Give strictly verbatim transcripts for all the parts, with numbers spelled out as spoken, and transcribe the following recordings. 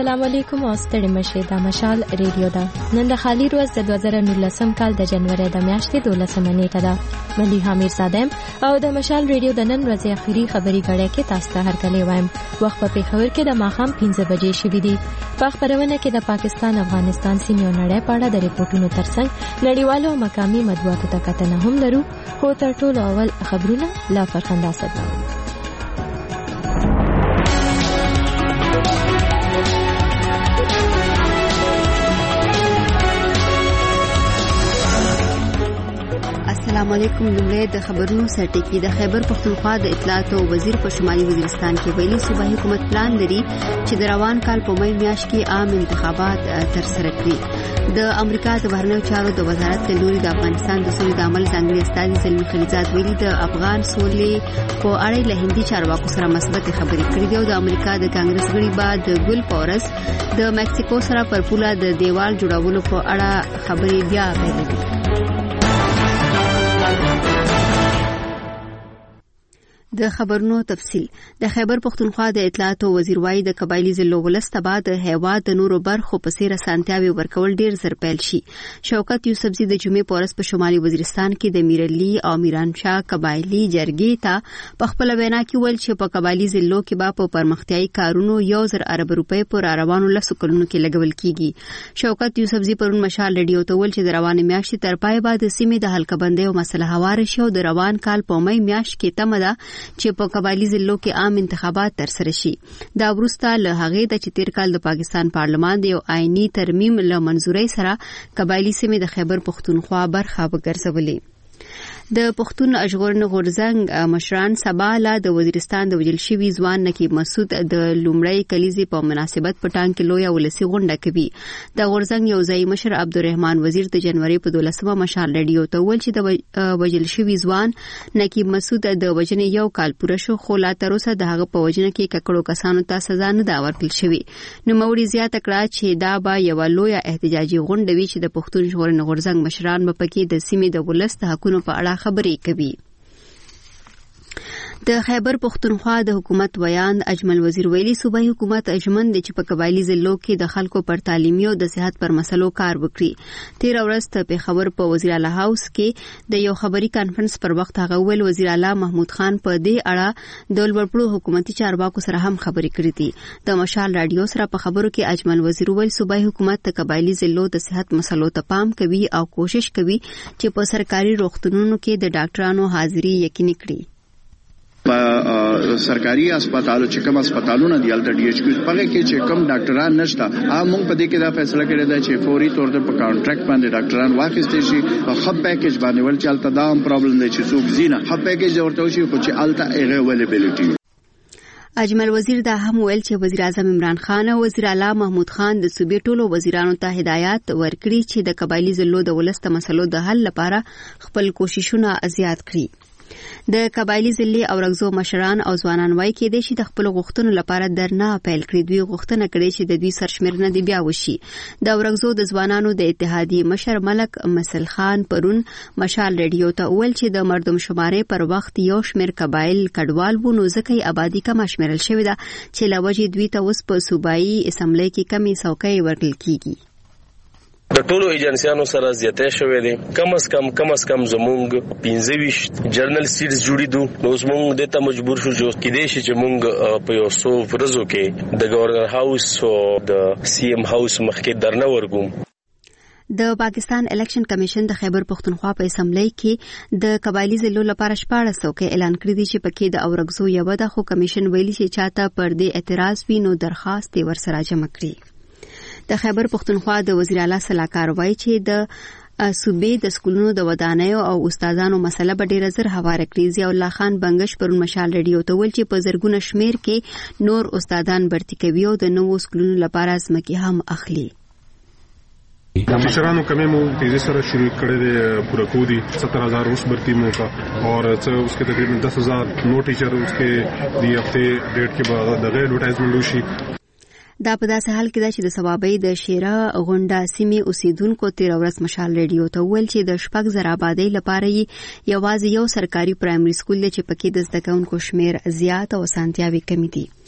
السلام علیکم او ستړي مشه دا مشال ریډیو دا نن د خالی روز د دوه زره نولسم کال د جنوري د میاشتې دولسمه نیټه ده. ملي حامیر صادم او د مشال ریډیو د نن ورځې اخیری خبري غړې کې تاسو ته هرکلی وایم. وخت په پیښور کې د ماښام پنځه بجې شوې دي. په خبرونه کې د پاکستان افغانستان سیمې نړۍ په اړه د ریپورتونو ترڅنګ نړیوالو او مقامي مطبوعاتو ته کتنه هم لرو. خو تر ټولو اول خبرونه لا فرخنده صدام. السلام علیکم. لومړی د خبرونو سرټکی. د خیبر پختونخوا د اطلاعات او وزیر په شمالي وزیرستان کې ویلي صوبایي حکومت پلان لري چې د روان کال په مې میاشت کې عام انتخابات ترسره کړي. د امریکا د بهرنیو چارو د وزارت له لوري د افغانستان د سولې د عمل ځانګړي استازي زلمی خلیزاد ویلي د افغان سولې په اړه له هندي چارواکو سره مثبت خبرې کړې دي او د امریکا د کانګرس غړي بعد ګل پورس د مکسیکو سره پر پوله د دیوال جوړولو په اړه خبرې بیا پیل کړې. د خبرونو تفصیل. د خیبر پختونخوا د اطلاعات او وزیر وايي د قبایلی ضلعو ولست بعد د هیواد د نورو برخو په څیر سانتیاوي ورکول ډیر زر پیل شي. شوکت یوسفزي د جمعې پورس په شمالي وزیرستان کې د میرلی او میرانشاه قبایلی جرګې ته په خپل وینا کې ویل چې په قبایلی ضلعو کې به په پرمختیايي کارونو یو زر ارب روپۍ پر روانو لسو کلونو کې لګول کیږي. شوکت یوسفزي پرون مشال ریډیو ته ویل چې د روان میاشتې تر پای بعد سیمې د حلقه بندۍ او مسله هوار شي او د روان کال په مې میاشت کې تمه ده چې په قبایلی ضلعو کې عام انتخابات ترسره شي. دا وروسته له هغې د چې تیر کال د پاکستان پارلمان د یو آئینی ترمیم له منزورۍ سره قبایلی سیمې د خیبر پختونخوا برخه وګرځولې. د پښتون اشغورن غورزنګ مشران سبا له د وزیرستان د وجل شوی ځوان نقیب مسعود د لومړی کلیزي په مناسبت پټان کې لوی ولسی غونډه کوي. د غورزنګ یو ځای مشر عبدالرحمن وزیر د جنوري په دولسمه مشال ریډیو ته ویل چې د وجل شوی ځوان نقیب مسعود د وجنې یو کال پوره شو خو لا تر اوسه د هغه په وجنه کې ککړو کسانو ته سزا نه دا ورکړل شوی. نو موري زیاته کړه چې دا به یو لوی احتجاجي غونډه وي چې د پښتون اشغورن غورزنګ مشران په پکې د سیمې د ولست حقوقو په اړه خبرې کوي. د خیبر پختونخوا د حکومت ویان اجمل وزیر ویلي صوبایي حکومت اجمن د چې په قبایلی ضلعو کې د خلکو پر تعلیمي او د صحت پر مسلو کار وکړي. تیر ورځ په خبر په وزیر اعلی هاوس کې د یو خبري کانفرنس پر وخت هغه ویل وزیر اعلی محمود خان په دې اړه د لوړپوړو حکومتي چارواکو سره هم خبرې کړې دي. د مشال رادیو سره په خبرو کې اجمل وزیر ویل صوبایي حکومت د قبایلی ضلعو د صحت مسلو ته پام کوي او کوشش کوي چې په سرکاري روغتونونو کې د ډاکټرانو حاضری یقیني کړي. په سرکاري هسپتالو چې کوم هسپتالونه دی الټ ډي ایچ کیو په کې چې کوم ډاکټران نشته موږ په دې کې دا فیصله کړې ده چې فوري تور ته په کانټریکټ باندې ډاکټران واخیستل شي او خپ پیکیج باندې ول چې الټ دا هم پرابلم دی چې څوک زینه خپ پیکیج ورته شي خو چې الټ ایغه اویلیبিলিټي. اجمل وزیر دا هم ویل چې وزیر اعظم عمران خان او وزیر اعلی محمود خان د صوبې ټولو وزیرانو ته هدایت ورکړي چې د قبایلی ضلعو د ولست مسلو د حل لپاره خپل کوششونه زیات کړي. د قبایلی ضلع او رغزو مشران او ځوانان وایي کې د شي د خپل غوښتنو لپاره درنه پیل کړی. دوی غوښتنه کړې چې د دوی سرشمیر نه دی بیا وشي. د رغزو د ځوانانو د اتحادیې مشر ملک مسل خان پرون مشال ریډیو ته ویل چې د مردم شمارې پر وخت یو شمیر قبایل کډوال وو نو ځکه آبادی کم شمیرل شوې ده چې لوجې دوی ته اوس په صوبایي اسمبلی کې کمی څوکۍ ورکړل کیږي. د ټولو ایجنسیانو سره زیاتې شوې دي. کم از کم کم از کم زمونږ پنځه ویشت جرنل سیټس جوړې دو نو زمونږ د ته مجبور شو چې کېدې شي چې مونږ په یو څو ورځو کې د گورنر هاوس او د سی ایم هاوس مخکې درنه ورګوم. د پاکستان الیکشن کمیشن د خیبر پختونخوا په اسمبلی کې د قبایلی ضلعو لپاره شپاړس څوکۍ اعلان کړې دي چې پکې د اورګزو یو ده خو کمیشن ویلي چې چاته پر دې اعتراض وي نو درخواست یې ورسره جمع کړي. د خیبر پختونخوا د وزیر اعلی صلاحکار وایي چې د صوبې د سکولونو د ودانیو او استادانو مسله به ډیره زر هواره کړي. ضیاء الله خان بنگش پرون مشال ریډیو ته ویل چې په زرګونه شمیر کې نور استادان برتی کوي او د نوو سکولونو لپاره ځمکې هم اخلي. टीचरानों कमे मो तेजी से शुरू करे दे पूरा कोदी सत्तर हजार उस भर्ती में का और उसके तकरीबन दस हजार नो टीचर उसके दिए हफ्ते डेट के बाद दغه एडवर्टाइजमेंट وشي. دا په داسې حال کې ده چې د ثوابۍ د شیره غونډه سیمې اوسیدونکو تیر ورځ مشال ریډیو ته ویل چې د شپږ زره آبادۍ لپاره یې یوازې یو سرکاري پرایمري سکول دی چې پکې د زده کوونکو شمیر زیات او اسانتیاوې کمې دي.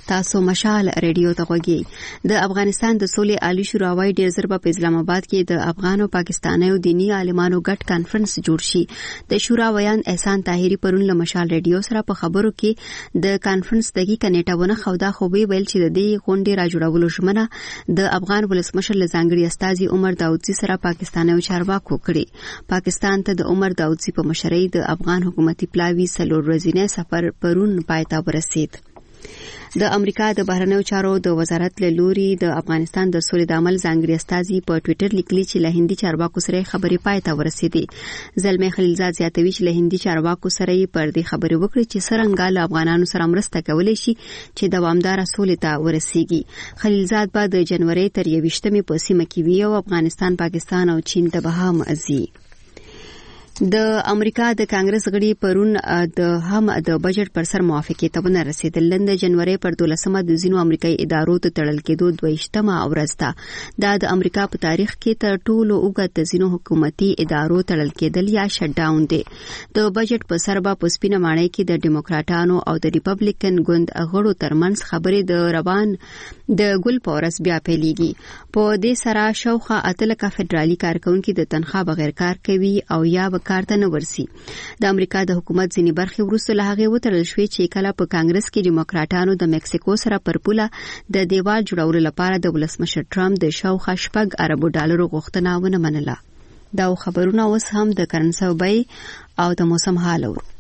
تاسو مشال ریډیو ته غوږی. د افغانستان د سولې عالی شورا وايي ډیر زر په اسلام آباد کې د افغان او پاکستاني او دینی عالمانو ګډ کانفرنس جوړ شي. د شورا ویان احسان طاهری پرون له مشال ریډیو سره په خبرو کې د کانفرنس دقیقه نیټه ونه خودا خو به ویل چې د دې غونډې راجوړولو ژمنه د افغان ولسمشر لزانګړي استاذي عمر داودزي سره پاکستاني او چارواکو کړی. پاکستان ته د عمر داودزي په مشرۍ د افغان حکومتي پلاوي سلور ورځې سفر پرون پای ته ورسید. د امریکا د بهرنیو چارو د وزارت له لوري د افغانستان د سولې د عمل ځانګړي استازي په ټوئیټر لیکلي چې له هندي چارواکو سره خبرې پای ته ورسېدې. زلمي خلیلزاد زیاتوي چې له هندي چارواکو سره یې پر دې خبرې وکړي چې څرنګه له افغانانو سره مرسته کولی شي چې دوامدار سولې ته ورسیږي. خلیلزاد به د جنوري تر یوویشتمې په سیمه کې وي او افغانستان، پاکستان او چین ته به هم ځي. د امریکا د کانګرس غړي پرون د هم د بجټ پر سر موافقې ته ونه رسیدل. د جنوري پر دولسمه د ځینو امریکایي ادارو ته تړل کېدو دویشتمه ورځ ده. دا د امریکا په تاریخ کې تر ټولو اوږد د ځینو حکومتي ادارو تړل کېدل یا شټ ډاون دی. د بجټ په سر به په سپینه ماڼۍ کې د ډیموکراټانو او د ریپبلیکن ګوند غړو ترمنځ خبرې د روان د ګل په ورځ بیا پیلېږي. په دې سره شاوخوا اته لکه فدرالي کارکونکي د تنخوا بغیر کار کوي او یا کارته نه ورسي. د امریکا د حکومت ځینې برخې وروسته له هغې وتړل شوې چې کله په کانګرس کې ډیموکراټانو د مکسیکو سره پر پوله د دیوال جوړولو لپاره د ولسمشر ټرمپ د شاوخوا شپږ اربو ډالرو غوښتنه ونه منله. دا خبرونه اوس هم د کرنسي بیې او د موسم حال اورو.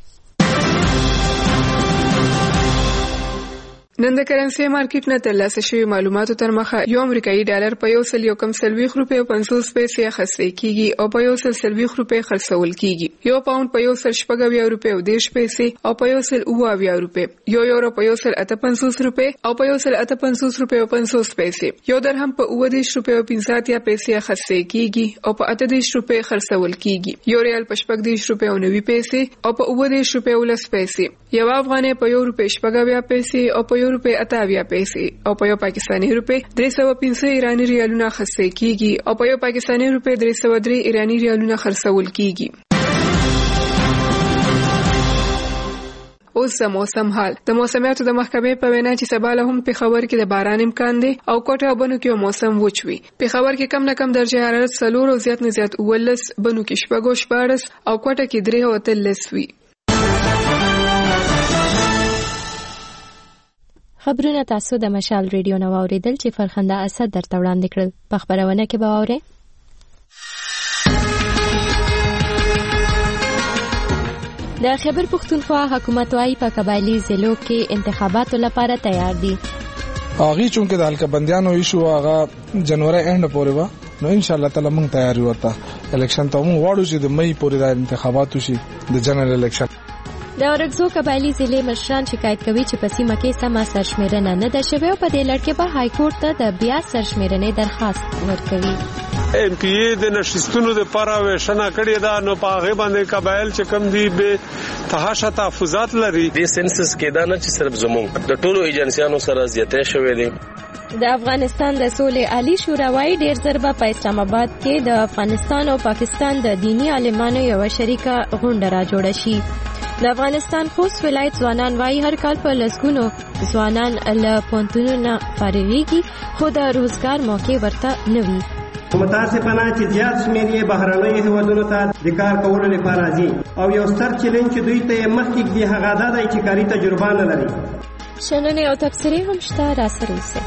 نن د کرنسي مارکیټ نه ترلاسه شوی معلوماتو تر مخه یو امریکایي ډالر په یو سل یو کم سلويخ روپۍ او پنځوس پیسې اخیستل کیږي او په یو سل سلويخ روپۍ خرڅول کیږي. یو پاوند په یو سل شپږ اویا روپۍ او دیش پیسې او په یو سل اوه اویا روپۍ. یو یورو په یو سل اته پنځوس روپۍ او په یو سل اته پنځوس روپۍ او پنځوس پیسې. یو درهم په اوه دیش روپۍ او پنځه اتیا پیسې اخیستل کیږي او په اته دیش روپۍ خرڅول کیږي. یو ریال په شپږ دیش روپۍ او نوي پیسې او په اوه دیش روپۍ او لس پیسې. یو افغانۍ په یو روپۍ شپږ اویا پیسې او په یو روپۍ اته اویا پیسې او په یو پاکستاني روپۍ درې سوه پنځه ایراني ریالونه اخیستل کیږي او په یو پاکستاني روپۍ درې سوه درې ایراني ریالونه خرڅول کیږي. اوس د موسم حال. د موسمیاتو د محکمې په وینا چې سبا له هم پېښور کې د باران امکان دی او کوټه او بنو کې موسم وچ وي. پېښور کې کم نه کم درجه حرارت څلور او زیات نه زیات اوولس، بنو کې شپږ او شپاړس او کوټه کې درې او اتلس وي. خبرونه تاسو د مشال ریډیو نو اوریدل چې فرخنده اسد درته وړاندې کړل. په خبرونه کې به اورئ د خیبر پختونخوا حکومت وايي په قبایلی ضلعو کې انتخاباتو لپاره تیار دي. اغه چونکه د الکبندیانو ایشو هغه جنوري اند پورې و نو ان شاء الله تعالی موږ تیار یو ته الیکشن ته موږ واړو چې د مې پورې د انتخاباتو شي د جنرال الیکشن. د اورګزو قبایلی ضلع مشران شکایت کوي چې په سیمه کې سمه سرشمیرنه نه ده شوې او په دې لړ کې به های کورټ ته د بیا سرشمیرنې درخواست ورکوي. ام پی ای د نشستونو د لپاره وښنه کړې ده نو په هغه باندې قبایل چې کم دي به تحاشا تحفظات لري. د سنسس کې دا نه چې صرف زموږ د ټولو ایجنسیانو سره زیاتې شوې دي. د افغانستان د سولې عالی شورا وايي ډیر ضربه په اسلام آباد کې د افغانستان او پاکستان د دینی عالمانو یو شریکه غونډه را جوړه شي. د افغانستان خوست ولایت ځوانان وايي هر کال په لسګونو ځوانان له پونتونو فارغيږي خو د روزګار موقع ورته نه وي. متاسفانه چې زیات شمېر یې بهرنیو هیوادونو ته د کار کولو لپاره راځي او یو ستر چیلنج چې دوی ته مخکې دی هغه دا دی چې کاري تجربه نه لري. شننې او تبصرې هم شته، راسره اوسئ.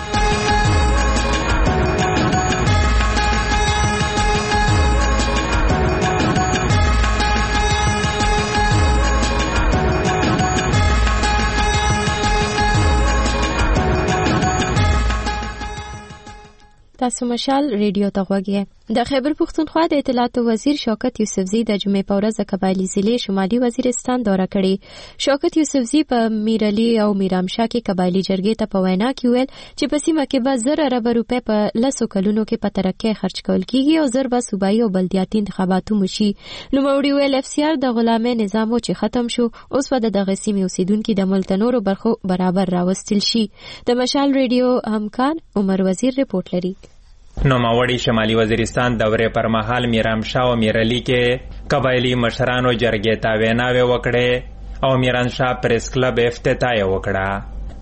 تاسو مشال ریډیو ته غوږی. د خیبر پختونخوا د اطلاعات وزیر شوکت یوسفزي د جمعې په ورځ د قبایلی ضلع شمالي وزیرستان دوره کړې. شوکت یوسفزي په میرعلي او میرامشاه کې قبایلی جرګې ته په وینا کې ویل چې په سیمه کې به زر ارب روپۍ په لسو کلونو کې په ترقۍ خرج کول کیږي او زر به صوبایي او بلدیاتي انتخاباتو وشي. نوموړي ویل اف سی آر د غلامۍ نظام چې ختم شو اوس به د دغه سیمې اوسیدونکو د ملک نورو برخو برابر راوستل شي. د مشال ریډیو همکار عمر وزیر رپورټ لري. نوموړي شمالي وزیرستان دورې پر مهال میرامشاه او میرعلي کې قبایلی مشرانو جرګې ته ویناوې وکړې او میرانشاه پریس کلب افتتاح وکړه.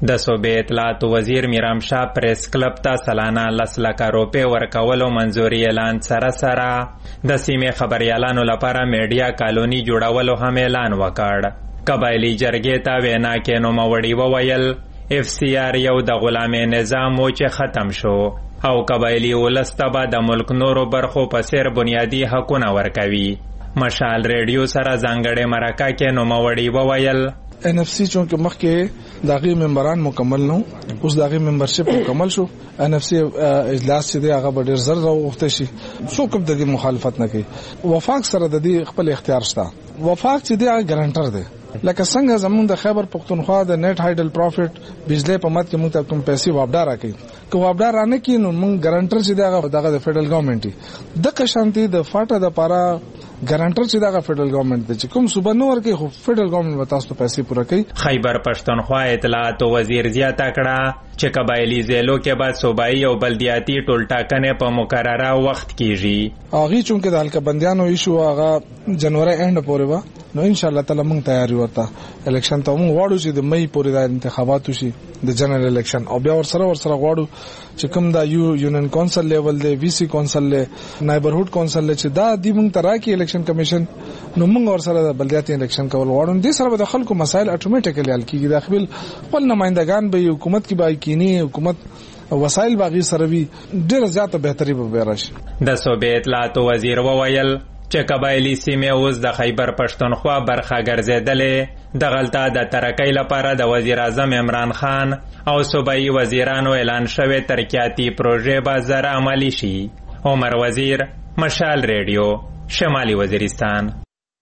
د صوبې اطلاعات وزیر میرام شاه پریس کلب ته سلانه لس لکه روپۍ ورکولو منظوري اعلان سره سره د سیمې خبریالانو لپاره میډیا کالوني جوړولو هم اعلان وکړ. قبایلي جرګې ته وینا کې نوموړي وویل اف سی آر یو د غلامي نظام و چې ختم شو او قبایلي ولس ته به د ملک نورو برخو په څیر بنیادي حقونه ورکوي. مشال ریډیو سره ځانګړې مرکه کې نوموړي وویل ان اف سی چونکه مخکې داغي ممبران مکمل نو اوس داغي ممبرشپ مکمل شو. ان اف سی اجلاس چې دی هغه ډیر زر راوخته شي څوک د دې مخالفت نه کوي. وفاق سره د دې خپل اختیار شته. وفاق چې دی هغه ګارانټر دی لکه څنګه زموږ د خیبر پختونخوا د نیټ هایډل پروفټ بجلی په مت کې موږ ته کوم پیسې واپډا راکړي که واپډا رانه کې نو موږ ګارانټر چې دی هغه دغه د فدرل ګورنمنت د قشانتي د فاټه د پارا ګارانټر چې دغه فدرل ګورنمنت دی چې کوم صوبه نو ورکه خو فدرل ګورنمنت وتاس ته پیسې پوره کوي. خیبر پښتونخوا اطلاعات وزیر زیاته کړه چې قبایلی ضلعو کې به صوبایي او بلدیاتي ټولټاکنې په مقرره وخت کیږي. هغه چونکه د الکبندیانو ایشو هغه جنوري اند پورې و نو ان شاء الله تعالی موږ تیاری ورته الیکشن ته موږ غواړو چې د مې پورې د انتخابات وشي د جنرال الیکشن او بیا ور سره ور سره غواړو چې کوم دا یو یونین کونسل لیول دی وی سی کونسل له نایبرهود کونسل چې دا دی موږ تراکي الیکشن کمیشن نو موږ ور سره د بلدیاتي الیکشن کول غواړو. دې سره د خلکو مسایل اتوماتیکلی حل کیږي. د خپل خپل نمائندگان به حکومت کې به کینی حکومت وسایل باغی سره وی ډیر زیاته بهتري به راشي. د صوبې اطلاعات وزیر وویل چې قبایلی سیمې اوس د خیبر پښتونخوا برخه ګرځېدلې. د غلطه د ترقۍ لپاره د وزیر اعظم عمران خان او صوبایي وزیرانو اعلان شوی ترقیاتي پروژې به زر عملي شي. عمر وزیر، مشال ریډیو، شمالي وزیرستان.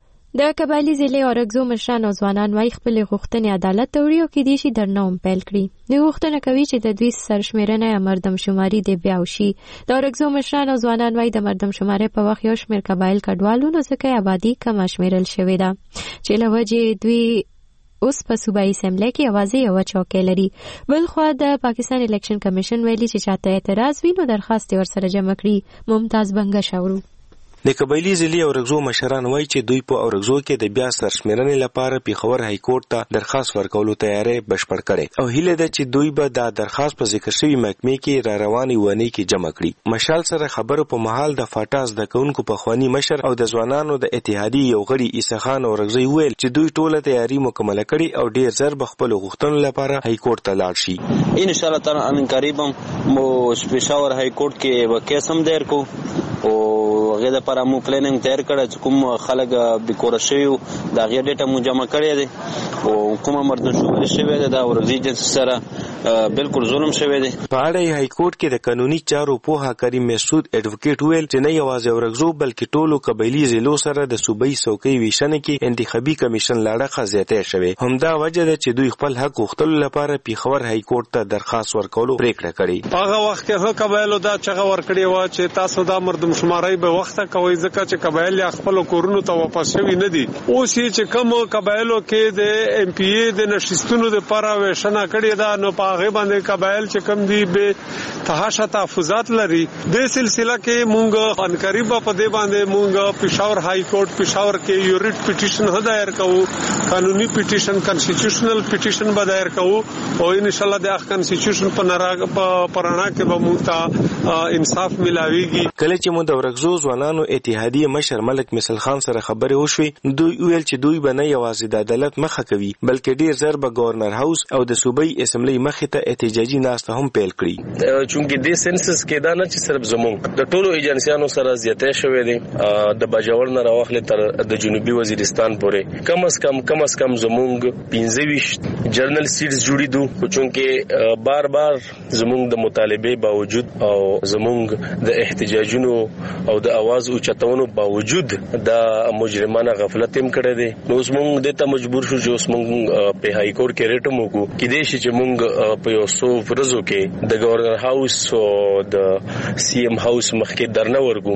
د قبایلی ضلع اورګزو مشران او ځوانان وايي خپل غوښتنې عدالت ته وړي او کې دي شي درنوم پیل کړي. دوی غوښتنه کوي چې د دوی سرشمیرنه یا مردم شماري دی بیا وشي. د اورګزو مشران او ځوانان وايي د مردم شماري په وخت یو شمېر قبایل کډوالو نو ځکه آبادي کم شمیرل شوې ده چې له وجې دوی اوس په صوبایي اسمبلی کې یوازې یوه چوکۍ لري. بلخوا د پاکستان الیکشن کمیشن ویلي چې چاته اعتراض وي نو درخواست یې ورسره جمع کړي. ممتاز بنګش اورو. د قبایلی ضلع اورګزو مشران وایي چې دوی په اورګزو کې د بیا سرشمیرنې لپاره پیښور های کورټ ته درخواست ورکولو تیاری بشپړ کړي او هیله ده چې دوی به دا درخواست په ذکر شوی محکمې کې را روانې ونې کې جمع کړي. مشال سره خبرو په محل د فاټاس د کونکو په خوانی مشر او د ځوانانو د اتحادیې یو غړي عیسی خان اورګزی ویل چې دوی ټوله تیاری مکمل کړي او ډیر زر به خپل غوښتنو لپاره های کورټ ته لاړ شي. ان شاء الله تعالی ان قریبا مو پیښور های کورټ کې وکیسم دیر کو او هغه د لپاره مو پلانینګ تیار کړی چې کوم خلک بیکوره شوي د هغې ډیټه مو جمع کړې دی او کومه مردم شماري شوې ده د اورګزي جنس سره بالکل ظلم شوی دی. په اړه های کورټ کې د قانوني چارو پوهه کریم مسعود اډوکیټ ویل چې نه یوازې اورګزو بلکې ټولو قبایلی ضلعو سره د صوبایي څوکۍ ویشنې کې انتخابي کمیشن لاړه زیاتې شوې. همدا وجه ده چې دوی خپل حق غوښتلو لپاره پیښور های کورټ ته درخواست ورکولو پریکړه کړې. هغه وخت کې هغه قبایلو دا چغه ورکړې وه چې تاسو دا مردم شماري به وخته کوئ ځکه چې قبایل خپل کورونو ته واپس شوي نه دي. اوس چې کوم قبایلو کې د ایم پی ای د نشستونو لپاره ویشنه کړې ده نو په هغه باندې قبایل چې کوم دي به تحاشا تحفظات لري. د سلسله کې مونږ ان قریب په دې باندې مونږ پېښور های کورټ پېښور کې یو ریټ پټیشن دایر کوو، قانوني پټیشن کانسټیټیوشنل پټیشن به دایر کوو او ان شاء الله د کانسټیټیوشن په نراغ په پرانا کې به مونږ ته انصاف ملاويږي. کله چې مو د ورغزو ځوانانو اتحادیه مشر ملک مثل خان سره خبرې وشوي دوی ویل چې دوی به نه یوازې د عدالت مخه کوي بلکې ډیر زر به گورنر هاوس او د صوبایي اسمبلی مخې ته احتجاجي ناسته هم پیل کړي. چونکې د سنسس کې دا نه چې صرف زمونږ د ټولو ایجنسیانو سره زیاتې شوې دي د باجوړ نه راوخلې تر د جنوبي وزیرستان پورې کم از کم کم از کم زمونږ پنځه ویشت جرنل سیټس جوړې دو چونکې بار بار زمونږ د مطالبې باوجود او زمونږ د احتجاجونو او د आवाज اوچتونو باوجود د مجرمانه غفلت هم کړی دی. نو اوس مونږ د ته مجبور شو چې اوس مونږ په های کورټ کې ریټ مو کو کې دې شي چې مونږ په یو څو ورځو کې د گورنر هاوس او د سی ایم هاوس مخکې درنه ورګو.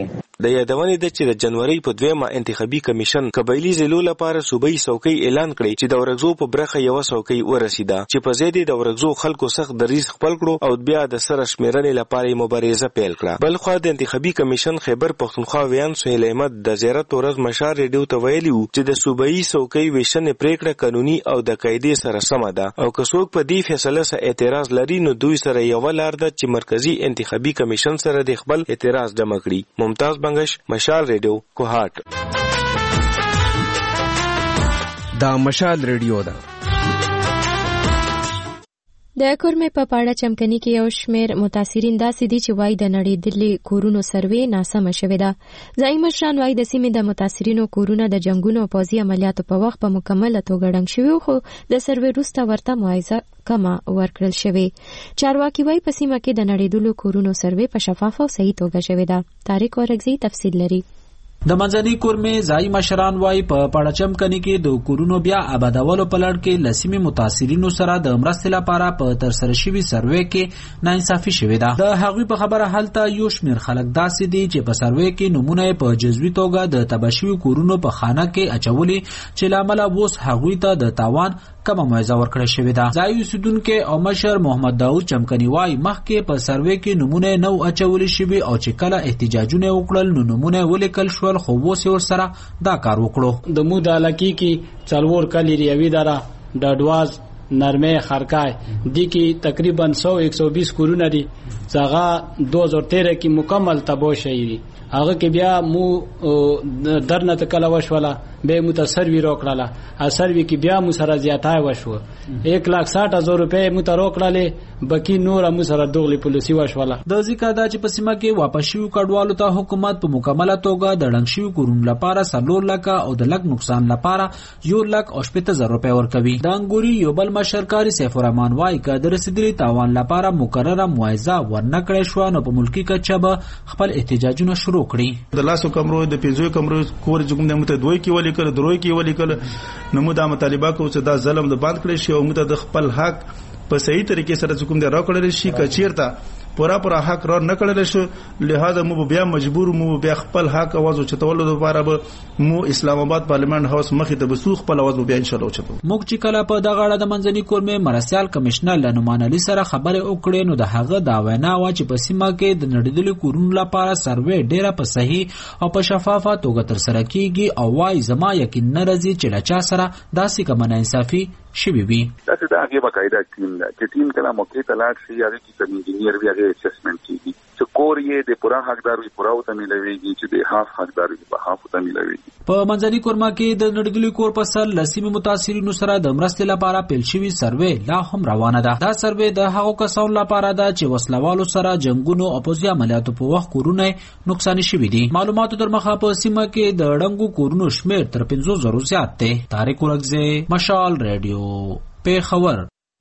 د یادونې د چې د جنوري په دویمه انتخابي کمیشن قبایلی ضلعو لپاره صوبایي څوکۍ اعلان کړي چې د ورغزو په برخه یو څوکۍ ورسیده چې په ځای د ورغزو خلکو سخت دریځ خپل کړو او بیا د سره شمیرنې لپاره مبارزه پیل کړه. بل خو د انتخابي کمیشن خیبر پختونخوا ویان سهیل احمد د زیارت ورځ مشال ریډیو ته ویلي وو چې د صوبایي څوکۍ ویشنې پریکړه قانوني او د قاعدې سره سمه ده او که څوک په دې فیصله سره اعتراض لري نو دوی سره یو لار ده چې مرکزی انتخابي کمیشن سره د خپل اعتراض جمع کړي. ممتاز بنگش، مشال ریډیو، کوهاټ. دا مشال ریډیو ده. د کورمې په پاړه چمکني کې یو شمېر متاثرین داسې دي چې وایي د نړېدلې کورونو سروې ناسمه شوې ده. ځایي مشران وایي د سیمې د متاثرینو کورونه د جنګونو او پوځي عملیاتو په وخت په مکمله توګه ړنګ شوي خو د سروې وروسته ورته معاوضه کمه ورکړل شوې. چارواکي وایي په سیمه کې د نړېدلو کورونو سروې په شفافه او صحیح توګه شوې ده. طارق ورغزي تفصیل لري. د منځني کورمې ځایي مشران وایي په پاړچم کني کې د کورونو بیا آبادولو په لړ کې لسیمې متاثرینو سره د مرستې لپاره په ترسره شوي سروې کې ناانصافي شوې ده. د هغوی په خبره هلته یو شمېر خلک داسې دي چې په سروې کې نومونه په جزوي توګه د تباه شوي کورونو په خانه کې اچولي چې له امله اوس هغوی ته د تاوان کمه معاوضه ورکړل شوې ده. ځایي اوسیدونکي او مشر محمد داود چمکني وایي مخکې په سروې کې نومونه نو اچولي شوي او چې کله احتجاجونه وکړل نو نومونه ولیکل شول خو اوس یې ورسره دا کار وکړو. د مو د علاقې کې څلور کلي ریوي دره، ډاډواز، نرمه، خرکای دي کې تقریبا سو ایک سو بیس کورونه دي څنګه دو هزار تیرہ کې مکمل تباه شوي دي. هغه کې بیا مو درنه تکله وشوله به متاثر وی روکړه اثر وی کې بیا مو سره زیاتای وشو یک لاک ساٹھ هزار روپے مو تر روکړه بکی نور مو سره دوغلی پولیسي وشوله. د ذکر دا چې په سیمه کې واپس شوي کډوالو ته حکومت په مکمله توګه د ړنګ شوي کورونو لپاره څلور لکه او د لږ نقصان لپاره یو لک او شپږ زره روپے ورکوي. د انګوري یو بل مشرکاري سیف الرحمن وایي که د رسیدلي تاوان لپاره مقرره معاوضه ورنکړې شوه نو په ملکي کچه به خپل احتجاجونه شروع کړي. د لاسو کمرو د پنځو کمرو کور چې کوم د مت دوی کې ولي کړ دروي کې ولي کړ نو موږ د مطالبه کوو چې دا ظلم د بند کړی شي او موږ د خپل حق په صحیح طریقې سره کوم د راکړل شي کچیرته پورا پورا حق را نه کړل شو. لہذا مو بیا مجبور مو بیا خپل حق आवाज چتولو لپاره به مو اسلام آباد پارلیمنت هاوس مخې ته بسوخ خپل आवाज بیا ان شاء الله چتو. موږ چې کله په دغه اړه د منځني کورمې مرسیال کمشنر لنمان علي سره خبرې وکړې نو د هغه دا وینا و چې په سیمه کې د نړیدلو کورونو لپاره سروې ډیره په صحیح او په شفافه توګه ترسره کیږي او وايي زما یقین نه راځي چې لچا سره داسې کومه ناانصافي شوي وي. داسې دا هغې باقاعده ټیم ده چې ټیم کله موقع ته لاړ شي هغې کې کوم انجینیر وي هغې اسسمنټ کېږي چې کور یې د پوره حقدار وي پوره ورته میلاویږي چې د هاف حقدار وي په هاف ورته میلاویږي. په منځني کورما کې د نړیدلي کور په سر له سیمې متاثرینو سره د مرستې لپاره پیل شوي سروې لا هم روانه ده. دا سروې د هغو کسانو لپاره ده چې وسلوالو سره جنګونو او پوځي عملیاتو په وخت کورونه نقصان شوي دي. معلوماتو تر مخه په سیمه کې د ړنګو کورونو شمېر تر پنځو زرو زیات دی. طارق ورغزي، مشال ریډیو، پیښور.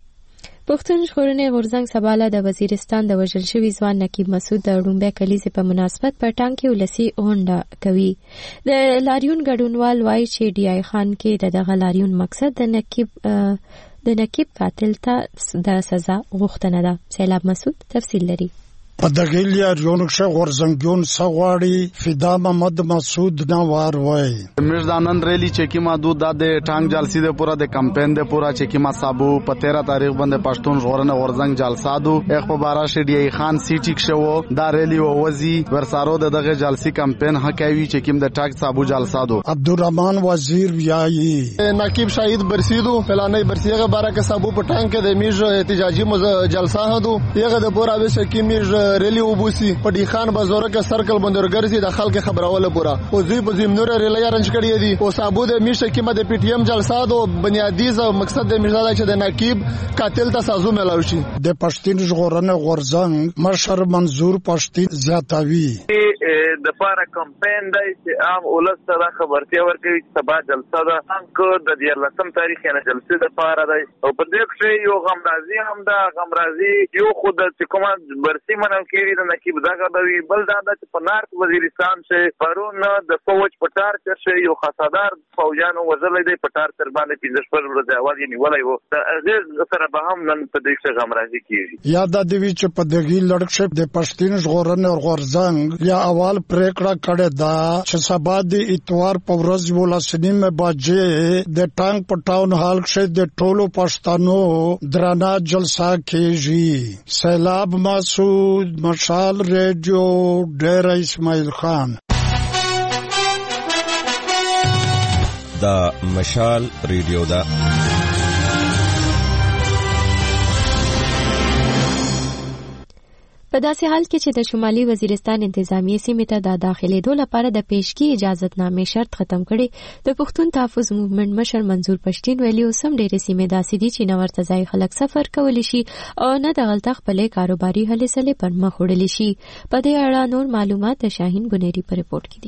پښتون ژغورنې غورځنګ سباله د وزیرستان د وژل شوي ځوان نقیب مسعود د ړومبۍ کلیزې په مناسبت په ټانګ کې ولسي غونډه کوي. د لاریون ګډونوال وایي چې ډي آی خان کې د دغه لاریون مقصد د نقیب د نقیب قاتل ته د سزا غوښتنه ده. سیلاب مسعود تفصیل لري. په دغه لاریون کې غورځنګون سغواړي فدا محمد مسعود نوار وای مرزانند ریلی چې کی ما دو د ټانګ جلسې د پورا د کمپین د پورا چې کی ما صابو په تیرہ تاریخ باندې پښتون ژغورنه غورځنګ جلسه دو اخ په بارا ش ډي خان سیټیک شو دا ریلی او وزي ورسارو د دغه جلسې کمپین حکوي چې کیم د ټاک صابو جلسه دو عبدالرحمن وزیر ویایي نقیب شهید برسیدو فلانه برسیغه بارا کې صابو په ټانګ کې د میج احتجاجي جلسه دو یغه د پورا به چې کی میج ریلی وبوسی په ډی خان بازار کې سرکل بندرګرځي د خلک خبرواله پورا او زی په زم نور ریلی ارنج کړی دی او صابو د میشه کې مده پی ټی ایم جلسه دو بنیادی مقصد د میرزا چې د نقیب قاتل ته سازو ملاوي شي. د پښتون ژغورنه غورځنګ مشر منظور پښتون زیاتوي د پاره کمپاین دی چې عام ولس ته خبرتي ورکوي چې سبا جلسه ده انکو د دیارلسم تاریخ نه جلسه د پاره دی او په دې کې یو غمرازي هم ده غمرازي یو خود چې کومه برسي منم کې د نقیب دغه دوی بل دا چې په نارت وزیرستان چې پرون د فوج پټار چې یو خاصدار فوجانو وزلې دی پټار تر باندې پنځه شپږ ورځې اول یې نیولای وو د هغه سره به هم نن په دې کې غمرازي کیږي. یا د دې چې په دغه لړکشپ د پښتون ژغورنې غورځنګ یا اول پریکړه پریکړه کړې ده چې سبا د اتوار په ورځ ولسنیمه بجې د ټانګ په ټاون هال کې د ټولو پښتنو درنه جلسه کیږي. سیلاب مسعود، مشال ریډیو، ډیر اسماعیل خان. دا مشال ریډیو دا په داسې حال کې چې د شمالي وزیرستان انتظامیه سیمې ته د داخلېدو لپاره د پیشګي اجازتنامې شرط ختم کړي، د پښتون تحفظ موومېنټ مشر منظور پښتین ویلي اوس هم ډېرې سیمې داسې دي چې نه ورته ځای خلک سفر کولی شي او نه د غلطه خپلې کاروباري هلې ځلې پر مخ وړلی شي. په دې اړه نور معلومات د شاهین بنيري په رپورټ کې دي.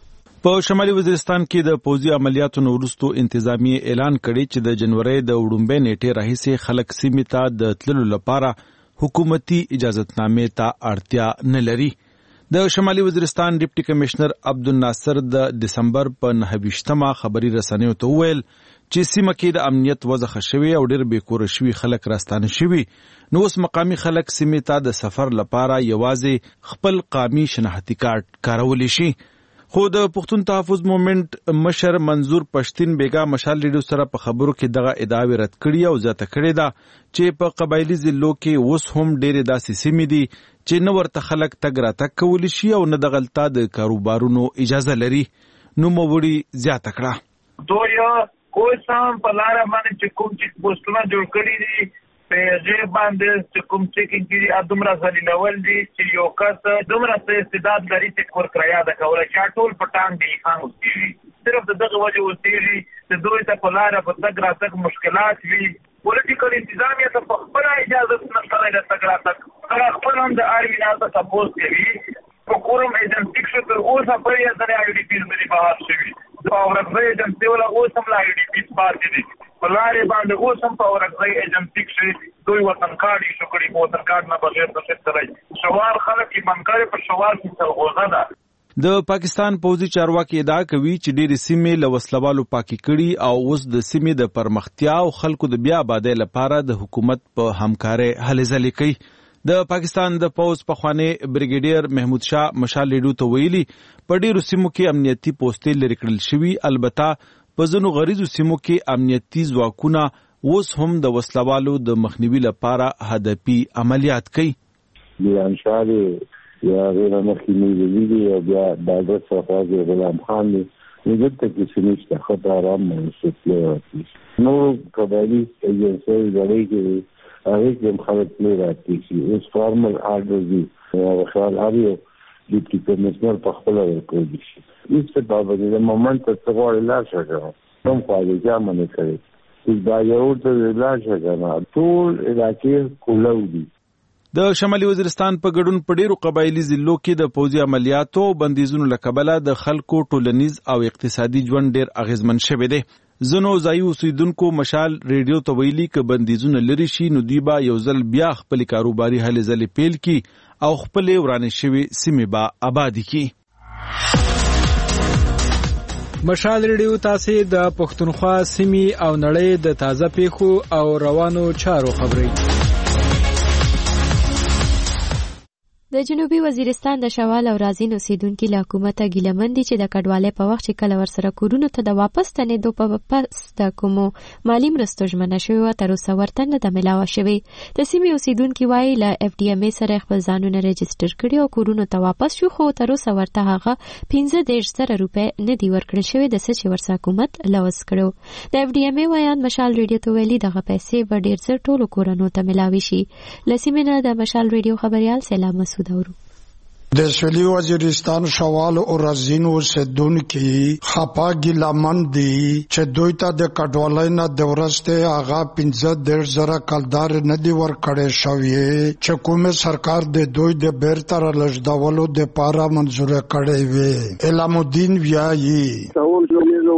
په شمالي وزیرستان کې د پوځي عملیاتو نه وروسته انتظامیه اعلان کړی چې د جنوري د وړومبۍ نیټې راهیسې خلک سیمې ته د تللو لپاره حکومتي اجازتنامې ته اړتیا نه لري. د شمالي وزیرستان ډیپټي کمشنر عبدالناصر د دسمبر په نهه ویشتمه خبري رسنیو ته وویل چې سیمه کې د امنیت وضع ښه شوې او ډېر بې کوره شوي خلک راستانه شوي. نو اوس مقامي خلک سیمې ته د سفر لپاره یوازې خپل قامي شناختی کارت کارولی شي. خو د پښتون تحفظ موومېنټ مشر منظور پښتین بیګا مشال ریډیو سره په خبرو کې دغه ادعاوې رد کړي او زیاته کړې ده چې په قبایلي ضلعو کې اوس هم ډېرې داسې سیمې دي چې نه ورته خلک تګ راتګ کولی شي او نه د غلطه د کاروبارونو اجازه لري. نوموړي زیاته کړه دوی اوس هم په لاره باندې چې کوم چې پوسټونه جوړ کړي دي په دې باندې چې کوم چې کې ادمره ځلیدول دي چې یو کس دومره استعداد لري چې کور کریا د کوله چې ټول پټان دي خان اوسي صرف دغه وجه اوسي چې دوی ته په لاره په تګ راتګ مشکلات وي. پولیټیکل انتظامیه ته په خپل اجازه نشته د تګ راتګ هغه خپل هم د آرمي نه سپورټ کوي. حکومت ایجنټیک شو تر اوسه په یې د آی ډی پی باندې بحث شوی او ورغوي ایجنټي ولا اوس هم آی ډی پی پاتې دي په لارې باندې اوس هم په ورغوي ایجنټیک شي دوی وطن کارت شو کړي په وطن کارت نه بغیر د څه ترای شوال خلک یې منکر په شوال کې تلغوزه ده. د پاکستان پوځي چارواکي ادعا کوي چې ډېرې سیمې له وسلوالو پاکي کړي او اوس د سیمې د پرمختیا او خلکو د بیا آبادۍ لپاره د حکومت په همکارۍ هلې ځلې کوي. د پاکستان د پوځ پخوانی بریګیډیر محمود شاه مشال ریډیو ته ویلي په ډېرو سیمو کې امنیتي پوستې لرې کړل شوي، البته په ځینو غریزو سیمو کې امنیتي ځواکونه اوس هم د وسلوالو د مخنیوي لپاره هدفي عملیات کوي. بیرانشاه یا غیر مخکینی دی او بیا د حضرت صفاز غلام خان دی دلته کې سنشته خطر آرام منسوخ نو قبایلی ایجنسی غړي کې هغه کوم خلک نه راځي چې اوس فارمل آرډر دی او خیال هري ډیپټي کمشنر په خپل ورکوي شي هیڅ په باندې د مومنت څخه وړي لا شګه کوم فایده ځامنه کوي چې دا یو څه لا شګه ټول علاقې کولودي. د شمالي وزیرستان په ګډون په ډیرو قبایلی ضلعو کې د پوځي عملیاتو او بندیزونو له کبله د خلکو ټولنیز او اقتصادي ژوند ډیر اغیزمن شوی دی. ځینو ځایي اوسیدونکو مشال ریډیو ته ویلي که بندیزونه لرې شي نو دوی به یو ځل بیا خپلې کاروباري هلې ځلې پیل کړي او خپلې ورانې شوې سیمې به آبادې کړي. مشال ریډیو تاسې د پښتونخوا سیمې او نړۍ د تازه پیښو او روانو چارو خبرې. د جنوبي وزیرستان د شوال او رازین اوسیدونکو له حکومت ګیلمن دي چې د کډوالۍ په وخت چې کله ورسره کورونو ته د واپس تنېدو په پس د کومو مالی مرستو ژمنه شوې وه تر اوسه ورته نه ده میلاوه شوې. د سیمې اوسیدونکي وایي له اف ډي ام ای سره خپل ځانونه رجسټر کړي او کورونو ته واپس شو خو تر اوسه ورته هغه پنځه دېرش زره روپۍ نه دي ورکړل شوې د څه چې ورسره حکومت لوظ کړو. د اف ډي ام ای وایان مشال ریډیو ته ویلي دغه پیسې به ډېر زر ټولو کورونو ته میلاوي شي. له سیمې نه د مشال ریډیو خبریال سلام دورو. د سویلي وزیرستان شوال او رازین اوسیدونکي خپا ګیلمن دي چې دوی ته د کډوالۍ نه د ورسته هغه پنځه دېرش زره کلدار نه دی ورکړی شوی چې کومه سرکار د دوی د بیرته رالېږدولو د پاره منظور کړی وي. علام الدین ویایي شاول جوړې اوسېږي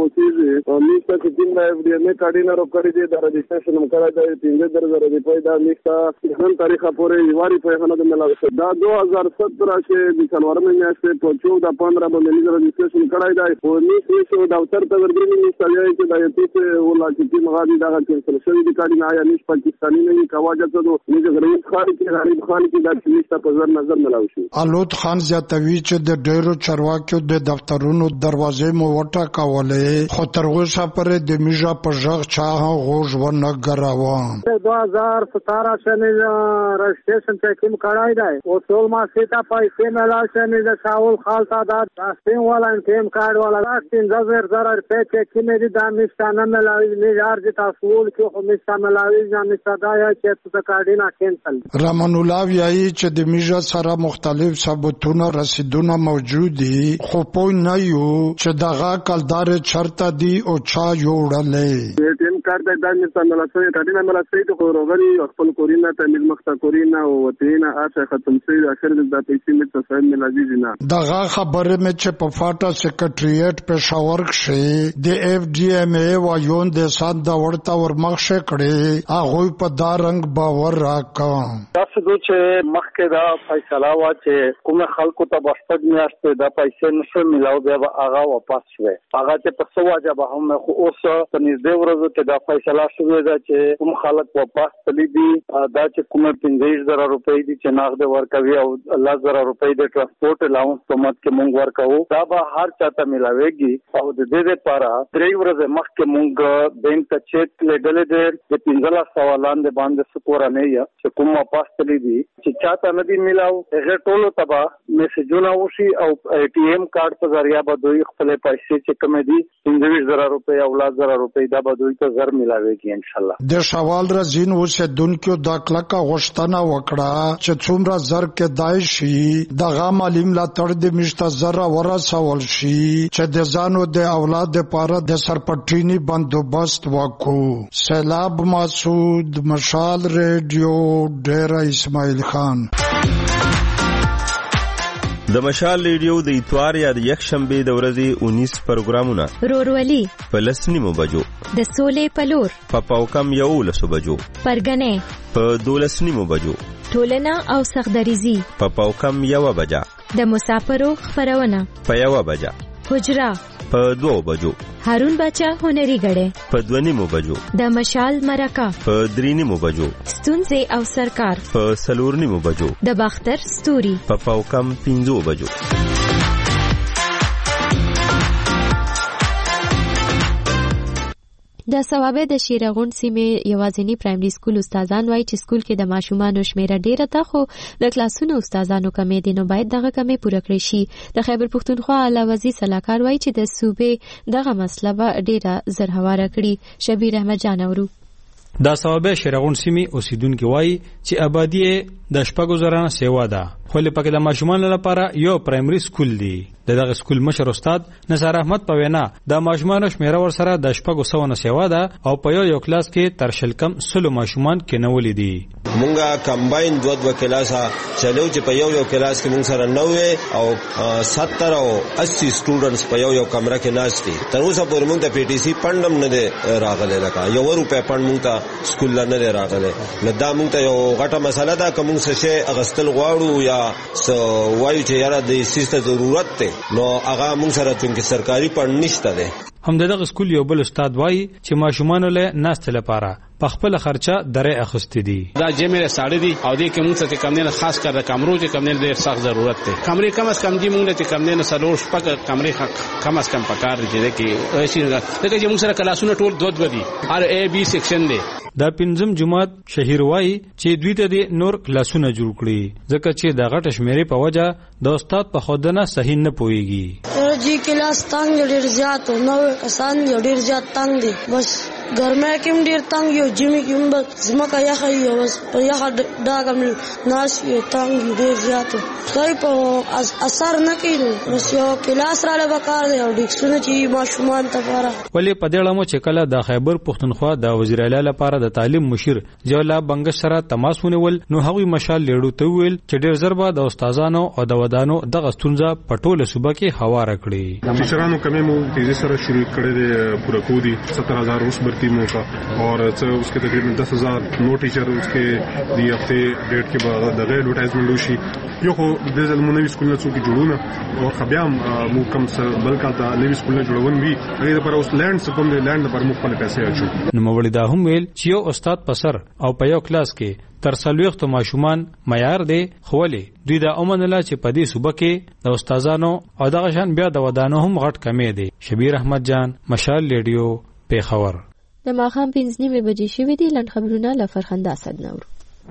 چې میستا چې تیم د اف ډي ام کارډینر او کړی دی د رجسټریشن هم کړی دی پنځه درزره دی پیدا میستا نن تاریخ پورې یواري په خانه د ملاوي دا دو هزار سترہ کې د جنوري میاشتې په چودہ پندرہ باندې رجسټریشن کړی دی او میستا شو دفتر ته ورګري میستا یې چې د یو څه ولا چې مغادي دا کینسل شوی دی کارډینر آیا نش پاکستانی نه کواجه ته نو غریب خان کې غریب خان کې د میستا په نظر نظر ملاوي شو. الوت خان زیاتوي چې د ډیرو چارواکیو د دفترونو دروازې مو وټا کولې خو تر اوسه پرې د میژه په ژغ چا غوږ ونه ګراوه. دو ہزار ستارہ سے رجسٹریشن چیکنگ کرائی جائے وہ سول ماہ سیتا پیسے ملا سے شاول خال تعداد سیم والا انٹیم کارڈ والا تین زر زر روپے چیکی میری دام مستانہ ملاویز میجار جتا سول کی مستہ ملاویز یا مستہ دایا چیت کارڈینا کینسل. رمن الله ویایي چې د میژه سره مختلف ثبوتونه رسیدونه موجود دي خو پوه نه یو چې دغه کلدار چرته دي او چا جوړلې. اټیم کارت د مستہ ملاسوي کارډینا ملاسوي ته روغري خپل کورینا ته مخته کورینا او وتینا اته ختم شي اخر د پیسې مت صاحب ملازم نه دغه خبره مې چې په فاټا سیکریټریټ پېښور کې د اف ډي ام ای وایون د سات د ورته ورمخشه کړي هغه په دا رنگ باور راکړ. تاسو دوی چې مخکې دا فیصله وا چې کوم خلکو ته بشپړ میاشتې دا پیسې نشو ملاو بیا هغه واپس شوه هغه چې په سو واجب هم خو اوس په نږدې ورځو کې دا فیصله شوه دا چې کوم خلک واپس تللی دي دا چې کوم پنځه زره روپۍ دي چې نغد ورکوي او الله زره روپۍ د ټرانسپورت الاونس په مت کې مونږ ورکوو دا به هر چاته ملاويږي او د دې لپاره درې ورځې مخکې مونږ بینک ته چیک لګلې دي د پنځه سوالان د باندې سپور نه یا چې کوم واپس تللی دي چې چاته نه دي ملاو هغه ټولو تبا میسجونه وشي او ای ټي ایم کارت په ذریعہ به دوی خپل پیسې چې کوم دي پنځه زره روپۍ او الله زره روپۍ دا به دوی ته زر ملاويږي ان شاء الله. د شوال رزین اوسیدونکو د کلکه غوښتنه وکړه چې څومره زر کې دای شي دغه مالی ملاتړ د مشته زره ورسول شي چې د ځانو د اولاد لپاره د سرپټینی بندوبست وکړو. سیلاب مسعود مشال ریډیو ډیر اسماعیل خان. د مشال ریډیو د اتوار یا د یک شنبه د ورځې انیس پروګرامونه رورولي په لسنیمو بجو د سولې پلور په پاوکم یو لسو بجو پرګنې په دولسنیمو بجو ټولنه او سخدریزي په پاوکم یو بجا د مسافرو خبرونه په یو بجا حجرا په دوه بجو هارون بچا هنري غړې په دونیمو بجو د مشال مرکه په درینیمو بجو ستونزې او سرکار په سلورنیمو بجو د باختر ستوري په پاوکم پینځو بجو. د ثوابه د شیرغون سیمې یوازینی پرایمري سکول استادان وایي چې سکول کې د ماشومانو شمیره ډیره ده خو د کلاسونو استادانو کمې دي نو باید دغه کمې پوره کړی شي. د خیبر پښتونخوا اعلی وزیر صلاحکار وایي چې د صوبې دغه مسله به ډیره زر هواره کړي. شبیر احمد جان اورو دا ثوابه شیرغون سیمې اوسیدونکو وایي چې آبادی د شپږو زره سیوا ده خو لپاره د ماشومان لپاره یو پرایمري سکول دی. دغه سکول مشر استاد نثار احمد په وینا د ماشومان شمیره ور سره د شپږو سو نه سیوا ده او په یو یو کلاس کې تر شل کم سلو ماشومان کې نولې دي. مونږه کمباین دوه دوه کلاسه چلو چې په یو یو کلاس کې مونږ سره نوې او ستر او اسی سټوډنټس په یو یو کمره کې ناشتي. تر اوسه پورې مونږ ته پی ټی سی پندم نه دی راغلی لکه یو روپې پند مونږ ته سکول نه دی راغلی. نو دا مونږ ته یو غټه مسله ده که مونږ څه شی اغستل غواړو یا وایو چې یاره د سیسته ضرورت دی نو هغه مونږ سره چونکې سرکاري پند نشته دی. هم دغه سکول یو بل استاد وایي چې ماشومان له ناست لپاره په خپل خرچه درې اخستې دي. دا جمعه ساړه دي او دې کې موږ ته کم نه خاص کر کمرو چې کم نه ډېر سخت ضرورت دی. کمرې کم از کم دي موږ ته کم نه سلوش پک کمرې کم از کم پکار دي چې شي دا چې موږ سره کلاسونه ټول دوه دوه دي ار ای بی سیکشن دی. دا پنځم جماعت شهیر وایي چې دوی ته د نور کلاسونه جوړ کړي ځکه چې د غټ شمیرې په وجه د استاد په خودنه صحیح نه پويږي. جی کلاس تنگ ډیر زیات نو کسان ډیر زیات تنگ دي بس ګرمه کې ډیر تنگ یو جمی کې بس زمکه یخه یو بس په یخه داګم ناس یو تنگ ډیر زیات خدای په اثر نه کوي نو یو کلاس را لبکار دی او ډیکسونه چې ماشومان ته پاره ولې په دې اړه چې کله د خیبر پښتونخوا د وزیر اعلی لپاره د تعلیم مشیر جولا بنګ سره تماس ونیول نو هغوی مشال لیړو ته ویل چې ډیر ضربه د استادانو او د ودانو د غستونځه پټوله صوبه کې هواره کړې ټیچرانو کمې مو تیزی سره شروع کړې دي پورا کودي ستر ہزار اس بھرتی مو کا اور اس کے تقریباً دس ہزار نو ټیچر اس کې دی هفته ډیټ کې بعد د غیر ایڈورټایزمنټ وشي یو خو د زلمونوي سکولونو څوک جوړونه او خبيام مو کم سره بلکې د نوي سکولونو جوړون وی هغه لپاره اوس لند څخه کوم لند پر مو خپل پیسې اچو نو مولوی دا هم ویل چې یو استاد پسر او په یو کلاس کې تر څلوېښتو ماشومان معیار دی خو ولې دوی دا ومنله چې په دې صوبه کې د استادانو او دغه شان بیا د ودانو هم غټ کمی دی. شبیر احمد جان، مشال ریډیو، پیښور. د ماښام پنځه نیمې بجې شوې دي. لنډ خبرونه له فرخنده اسد نور.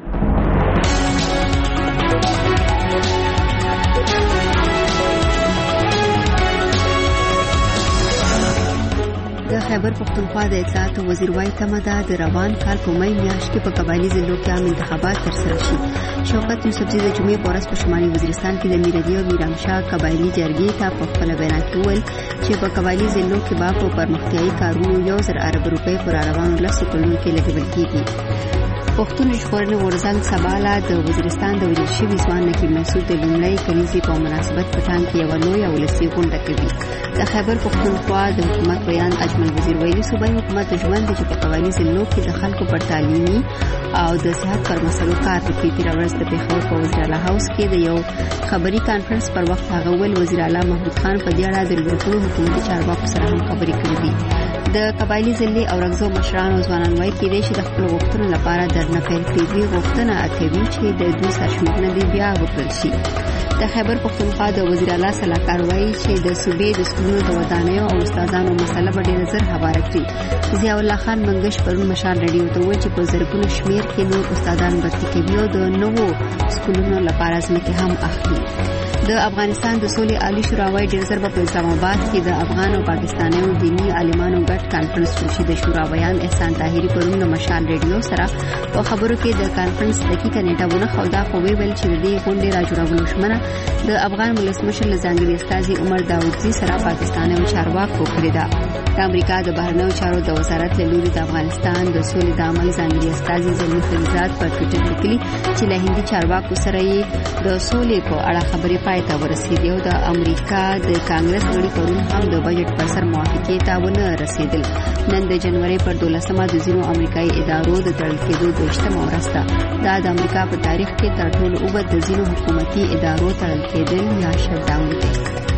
د خیبر پښتونخوا د اطلاعات وزیر وايي تمه ده د روان کال په مې میاشت کې په قبایلی ضلعو کې عام انتخابات ترسره شي. شوکت یوسفزي د جمعې په ورځ په شمالي وزیرستان کې د میردي او میرامشاه قبایلی جرګې ته په خپل بیان کې وویل چې په قبایلی ضلعو کې به په پرمختیایي کارونو یو زر ارب روپۍ پر روانو لسو کلونو کې لګول کېږي. پښتون ژغورنې غورځنګ سباله د وزیرستان د وژل شوي ځوان نقیب مسعود د لومړۍ کلیزې په مناسبت په ټانګ کې یوه لویه ولسي غونډه کوي. د خیبر پښتونخوا د حکومت بیان اجمل وزیر ویلي صوبایي حکومت د ژوند چې په قبایلي ضلعو کې د خلکو پر تعلیمي او د صحت پر مسلو کار کوي. تېره ورځ د پېښور په وزیر اعلی هاوس کې د یو خبري کانفرنس پر وخت هغه ویل وزیر اعلی محمود خان په دې اړه د لوړ حکومتي چارواکو سره هم خبرې کړې دي. د قبایلی ضلع او رغزو مشران او ځوانان وایي کېدای شي د خپلو غوښتنو لپاره درنه پیل کړي. دوی غوښتنه کوي چې د دوی سرشمېرنه دې بیا وکړل شي. د خیبر پښتونخوا د وزیر اعلی سلاکار وایي چې د صوبې د سکولونو د ودانیو او استادانو مسله به ډېره ژر هواره کړي. ضیاء الله خان منګش پرون مشال ریډیو ته وویل چې په زرګونو شمېر کې نور استادان بھرتي کوي او د نوو سکولونو لپاره ځمکې هم اخلي. د افغانستان د سولې عالی شورا وایي ډېر ژر به په اسلام آباد کې د افغان او پاکستانیو دیني عالمانو ګډ کانفرنس وشي. د شورا بیان احسان طاهري پرون د مشال ریډیو سره په خبرو کې د کانفرنس دقیقه نیټه ونه ښوده، خو ویل چې د دې غونډې راجوړولو ژمنه د افغان ولسمشر له ځانګړي استازي عمر داودزي سره پاکستانیو چارواکو کړې ده. د امریکا د بهرنیو چارو د وزارت له لوري د افغانستان د سولې د عمل ځانګړي استازي زلمي خلیزاد پر ټویټر لیکلي چې له هندي چارواکو سره یې د سولې په اړه خبرې پای ته ورسېدې او د امریکا د کانګرس غړي پرون هم د بجټ پر سر موافقې ته ونه رسېدل. نن د جنوري پر دولسمه د ځینو امریکایي ادارو د تړل کېدو دویشتمه ورځ ده. دا د امریکا په تاریخ کې تر ټولو اوږد د ځینو حکومتي ادارو تړل کېدل یا شټ ډاون دی.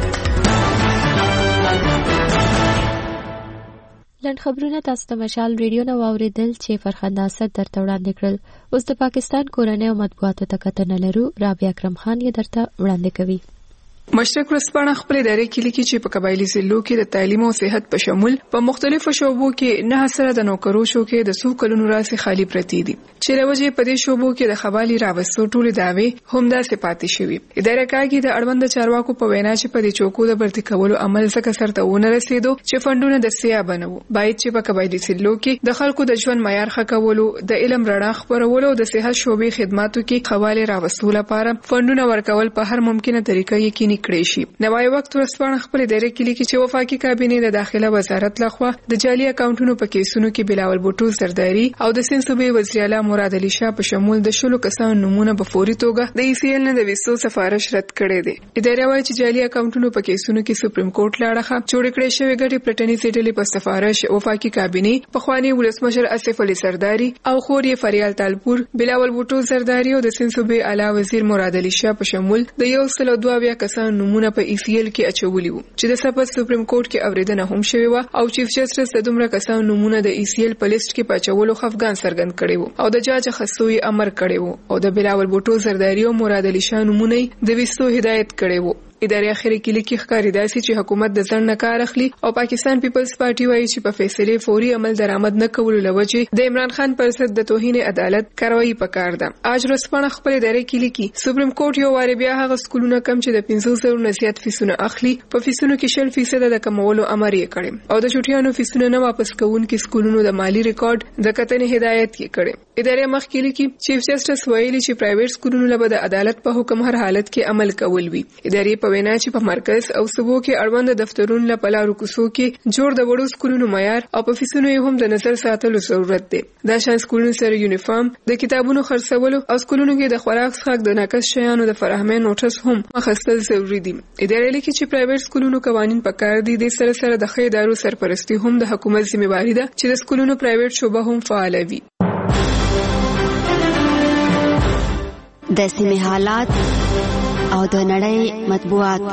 لنډ خبرونه تاسو ته مشال ریډیو نه واوریدل چې فرخنده اسد درته وړاندې کړل. اوس د پاکستان کورنۍ او مطبوعاتو ته کتنه لرو. رابعه اکرم خان یې درته وړاندې کوي. مشرق ورځپاڼه خپل ادارې کې لیکي چې په قبایلی ضلعو کې د تعلیم او صحت په شمول په مختلفو شعبو کې نه سره د نوکرو شو کې د څو کلونو راځي خالی پرتی دي چې لوجه په دې شعبو کې د خبالي راوستو ټول داوی هم دا صفاتي شوی. ادارې کاږي د اړوند چارواکو په وینا چې په دې چوکو د برتی کولو عمل څخه سرته ونه رسیدو چې فندونه د سیا بنو باید چې په قبایلی ضلعو کې د خلکو د ژوند معیار ښه کولو، د علم رڼا خپرولو او د صحت شعبې خدماتو کې خبالي راوستو لپاره فندونه ورکول په هر ممکنه طریقه یقیني کړی شي. نوای وخت ورسپانه خپل ادارې کې لیکي چې وفاقي کابینه د داخله وزارت لخوا د جعلي اکاونټونو په کیسونو کې بلاول بوټو سرداری او د سند صوبې وزیر اعلی مراد علي شاه په شمول د شلو کسانو نمونه په فوري توګه د ای سی ایل نه د ویسو سفارش رد کړي دي. ادارې وايي چې جعلي اکاونټونو په کیسونو کې سپریم کورټ لاړه جوړ کړي شوی ګټي پلټنې سیټلې په سفارش وفاقي کابینه په خواني ولسمشر اسف علي سرداری او خوري فریال تالپور بلاول بوټو سرداری او د سند صوبې اعلی وزیر مراد علي شاه په شمول د یو سل دوه بیا کسانو نمونه په ای سی ایل کې اچولي وو چې د سپس سپریم کورټ کې اوریدنه هم شوی و او چیف جسټس د دومره کسانو نمونه د ای سی ایل په لیست کې پچولو خفګان څرګند کړي وو او د جاج خصوصي امر کړي وو او د بلاول بوټو زرداری او مراد علي شاه نمونه د ویستو هدایت کړي وو. ادارې اخري کې لیکي ښکاري داسې چې حکومت د ځنډ نه کار اخلي او پاکستان پیپلز پارټي وایي چې په فیصلې فوري عمل درآمد نه کولو لوجې د عمران خان پر ضد د توهین عدالت کاروایی پکار ده. اج ورځپاڼه خپل ادارې کې لیکي سپریم کورټ یو واره بیا هغه سکولونه کم چې د پنځه سوه نه زیات فیسونه اخلي په فیسونو کې شل فیصد د کمولو امر یې کړی او د چټیانو فیسونه نه واپس کوونکي سکولونو د مالی ریکارډ د کتنې هدایت یې کړی. ادارې مخ کې لیکي چیف جسټس ویلي چې پرایویټ سکولونو له د عدالت په حکم هر حالت کې عمل کول وي. ادارې په وینا چې په مرکز او صوبو کې اړوند دفترونو له پلارو کوڅو کې جوړ د وړو سکولونو معیار او په فیسونو یې هم د نظر ساتلو ضرورت دی. دا شان سکولونو سره یونیفارم د کتابونو خرڅولو او سکولونو کې د خوراک څښاک د ناقص شیانو د فراهمۍ نوټس هم اخیستل ضروري دي. ادارې لیکي چې پرایویټ سکولونو قوانین په کار دي. د سره سره د ښه ادارو سرپرستی هم د حکومت ذمہواری ده چې د سکولونو پرایویټ شعبه هم فعال وي. د سیمې حالات او د نړۍ مطبوعات.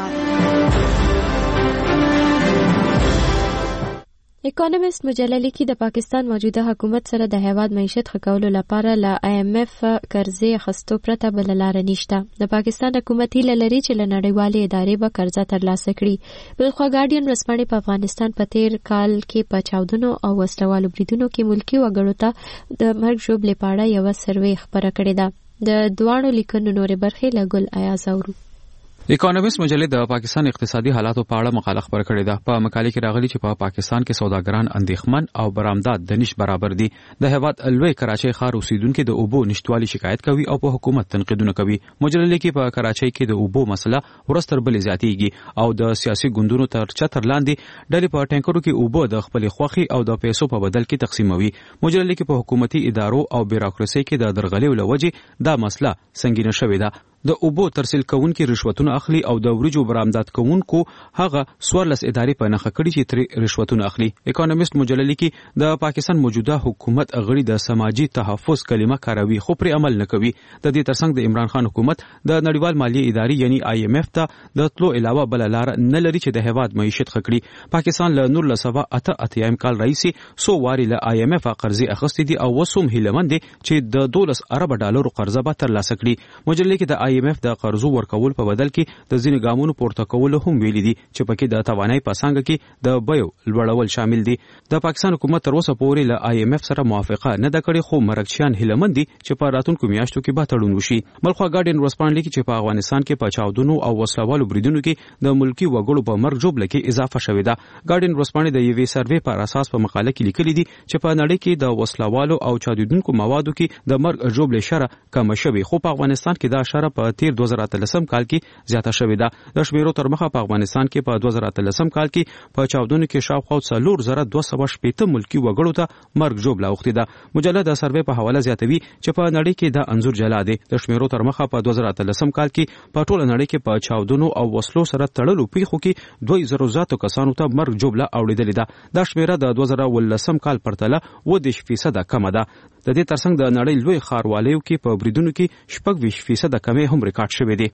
اکونومیست مجله لیکي د پاکستان موجوده حکومت سره د هیواد معیشت ښه کولو لپاره له آی ایم ایف قرضې اخیستو پرته بله لاره نشته. د پاکستان حکومت هیله لري چې له نړیوالې ادارې به قرضه ترلاسه کړي. بلخوا ګارډین ورځپاڼې په افغانستان په تیر کال کې په چاودنو او وسلوالو بریدونو کې ملکي وګړو ته د مرګ ژوبلې په اړه یوه سروې خپره کړې ده. د دواړو لیکنو نورې برخې له ګل ایاز اورو. اکونومیست مجله د پاکستان اقتصادي حالاتو په اړه مقاله خبر کړې ده. په مقاله کې راغلي چې په پا پاکستان کې سوداګران اندېښمن او برآمدات د نش برابر دي. د هیواد لوی کراچۍ ښار اوسیدونکو د اوبو نشټوالي شکایت کوي او په حکومت تنقیدونه کوي. مجله لیکي په کراچۍ کې د اوبو مسله ورځ تر بلې زیاتېږي او د سیاسي ګوندونو تر چتر لاندې ډلې په ټانکرو کې اوبو د خپل خوخي او د پیسو په بدل کې تقسیموي. مجله لیکي په حکومتي ادارو او بیروکراسي کې د درغلۍ لوجې دا مسله سنگینه شوې ده. د اوبو ترسیل کوونکي رشوتونه اخلي او د وریجو برآمدات کوونکو هغه سوارلس ادارې په نخښه کړي چې ترې رشوتونه اخلي. اکونومیست مجله لیکي د پاکستان موجوده حکومت غړي د سماجی تحفظ کلمه کاروي خو پر عمل نه کوي. د دې ترڅنګ د عمران خان حکومت د نړیوال مالی ادارې یعنی آی ایم ایف ته د تلو علاوه بل لار نه لري چې د هیواد معیشت خکړي. پاکستان له نور لسبا اته اتیایم کال رئیسي سو واری له آی ایم ایف قرضې اخیستې دي او وسوم هیلمند چې د دولس ارب ډالر قرضه به ترلاسه کړي. مجله کې د آی ایم ایف د قرضو ورکول په بدل کې د ځینې ګامونو پورته کول هم ویل دي چې پکې د توانایي په څنګه کې د بیو لوړول شامل دي. د پاکستان حکومت تر اوسه پورې له آی ایم ایف سره موافقه نه ده کړې خو مرکچیان هیلمند دي چې په راتلونکو میاشتو کې به تړون وشي. بلخوا ګارډین ورځپاڼه لیکي چې په افغانستان کې په چاودنو او وسلوالو بریدونو کې د ملکی وګړو په مرګ ژوبله کې اضافه شوې ده. ګارډین ورځپاڼه د یوې سروې پر اساس په مقاله کې لیکلي دي چې په نړۍ کې د وسلوالو او چاودونکو موادو کې د مرګ ژوبله شره کم شوې خو په افغانستان کې دا شره په تیر دوه زره اتلسم کال کې زیاته شوې ده. د شمیرو تر مخه په افغانستان کې په دوه زره اتلسم کال کې په چاودنو کې شاوخوا څلور زره دوه سوه شپېته ملکی وګړو ته مرګ ژوبله اوښتې ده. مجله د سروې په حواله زیاتوي چې په نړۍ کې دا انځور جلا دی. د شمیرو تر مخه په دوه زره اتلسم کال کې په ټوله نړۍ کې په چاودنو او وسلو سره تړلو پیښو کې دوه زره زیاتو کسانو ته مرګ ژوبله اوریدلې ده. دا شمیره د دوه زره ولسم کال پرتله اووه دېرش فیصده کمه ده. د دې ترڅنګ د نړۍ لوی ښاروالیو کې په بریدونو کې شپږ ویشت فیصده کمې هم ریکارډ شوې دي.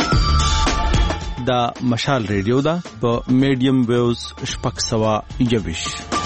دا مشال ریډیو ده په میډیم ویوز شپږ سوه یوویش.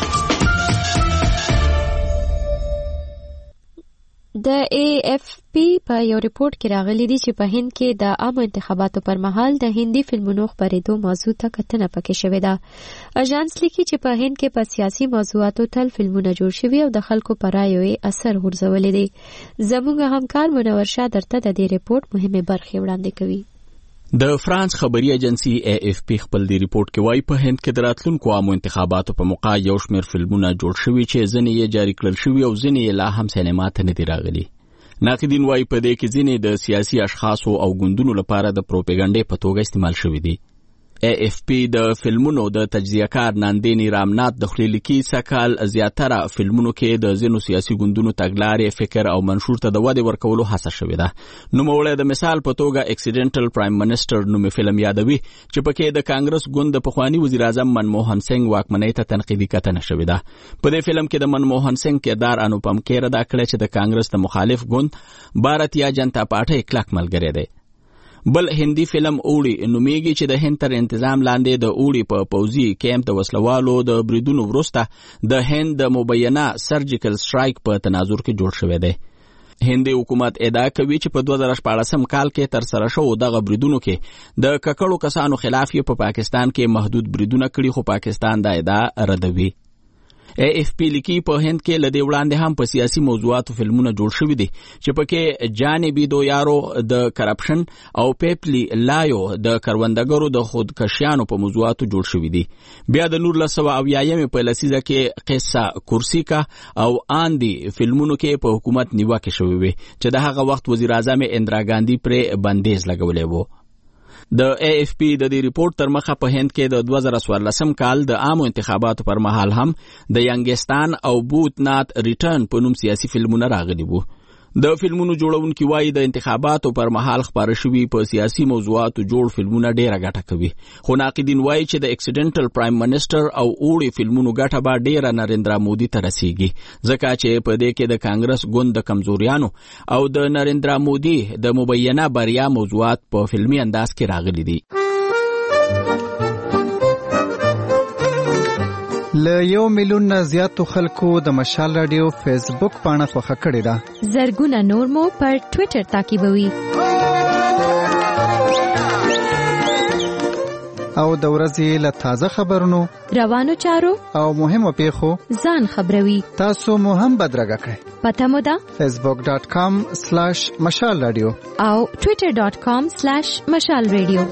د ای اف پی په یو ریپورت کې راغلی دی چې په هند کې د عامو انتخاباتو پر مهال د هندي فلمونو خپرېدو موضوع ته کتنه پکې شوې ده. اژانس لیکي چې په هند کې په سیاسي موضوعاتو تل فلمونه جوړ شوي او د خلکو په رایو یې اثر غورځولی دی. زموږ همکار منور شاه درته د دې ریپورت مهمې برخې وړاندې کوي. د فرانس خبري ایجنسی ای اف پی خپل دی ریپورت کې وایي په هند کې د راتلونکو عامو انتخاباتو په موقع یو شمېر فلمونه جوړ شوي چې ځینې یې جاري کړل شوي او ځینې یې لا هم سینما ته نه دي راغلي. ناقدین وایي په دې کې ځینې د سیاسي اشخاصو او ګوندونو لپاره د پروپاګاندا په توګه استعمال شوي دي. ای اف پی د فلمونو د تجزیه کار ناندینی رامنات د خلیلکی سکال زیاتره فلمونو کې د ځینو سیاسي ګوندونو تګلارې فکر او منشور ته د ودې ورکولو هڅه شوې ده. نوموړی د مثال په توګه اکسیډنټل پرایم منسټر نومې فلم یادوي چې پکې د کانګرس ګوند د پخواني وزیر اعظم منموهن سنگ واکمنۍ ته تنقیدي کتنه شوې ده. په دې فلم کې د منموهن سنگ کردار انوپم کیر ادا کړی چې د کانګرس د مخالف ګوند بھارتیہ جنتا پارټۍ کلک ملګری دی. بل هندي فلم اوړي نومیږي چې د هند تر انتظام لاندې د اوړي په پوځي کیمپ د وسلوالو د بریدونو وروسته د هند د مبینه سرجیکل سټرایک په تناظر کې جوړ شوی دی. هندي حکومت ادعا کوي چې په دوه زره شپاړسم کال کې تر سره شو دغه بریدونو کې د ککړو کسانو خلاف یې په پا پاکستان کې محدود بریدونه کړي، خو پاکستان دا ادعا ردوي. اے اف پی لیکي په هند کې لدې وړاندې هم په سیاسي موضوعاتو فلمونه جوړ شوي دي چې پکې جانبي دو یارو د کرپشن او پیپلی لایو د کروندګرو د خودکشیانو په موضوعاتو جوړ شوي دي. بیا د نولس سوه اویایم په لسیزه کې قصه کورسیکا او آندي فلمونو کې په حکومت نیوکه شوې وي چې د هغه وخت وزیر اعظم اندرا ګاندي پرې بندیز لګولې وو. د اے اف پی د دې ریپورت تر مخه په هند کې د دوه زره څوارلسم کال د عامو انتخاباتو پر مهال هم د ینګستان او بوتنات ریټرن په نوم سیاسي فلمونه راغلي وو. د فلمونو جوړونکي وایي د انتخاباتو پر مهال خپاره شوي په سیاسي موضوعاتو جوړ فلمونه ډیره ګټه کوي، خو ناقدین وایي چې د اکسیډنټل پرایم منسټر او اوړي فلمونو ګټه به ډیره نریندرا مودي ته رسیږي، ځکه چې په دې کې د کانګرس ګوند د کمزوریانو او د نریندرا مودي د مبینه بریا موضوعات په فلمي انداز کې راغلي دي. له یو میلیون نه زیاتو خلکو د مشال رادیو فیسبوک پاڼه خوښه کړې ده. زرګونه نور مو پر ټوئیټر تعقیبوي. او د ورځې له تازه خبرونو، روانو چارو او مهمو پیښو ځان خبروي. تاسو مو هم بدرګه کړئ. پته مو ده فیسبوک ډاٹ کام سلیش مشال رادیو او ټوئیټر ډاٹ کام سلیش مشال رادیو.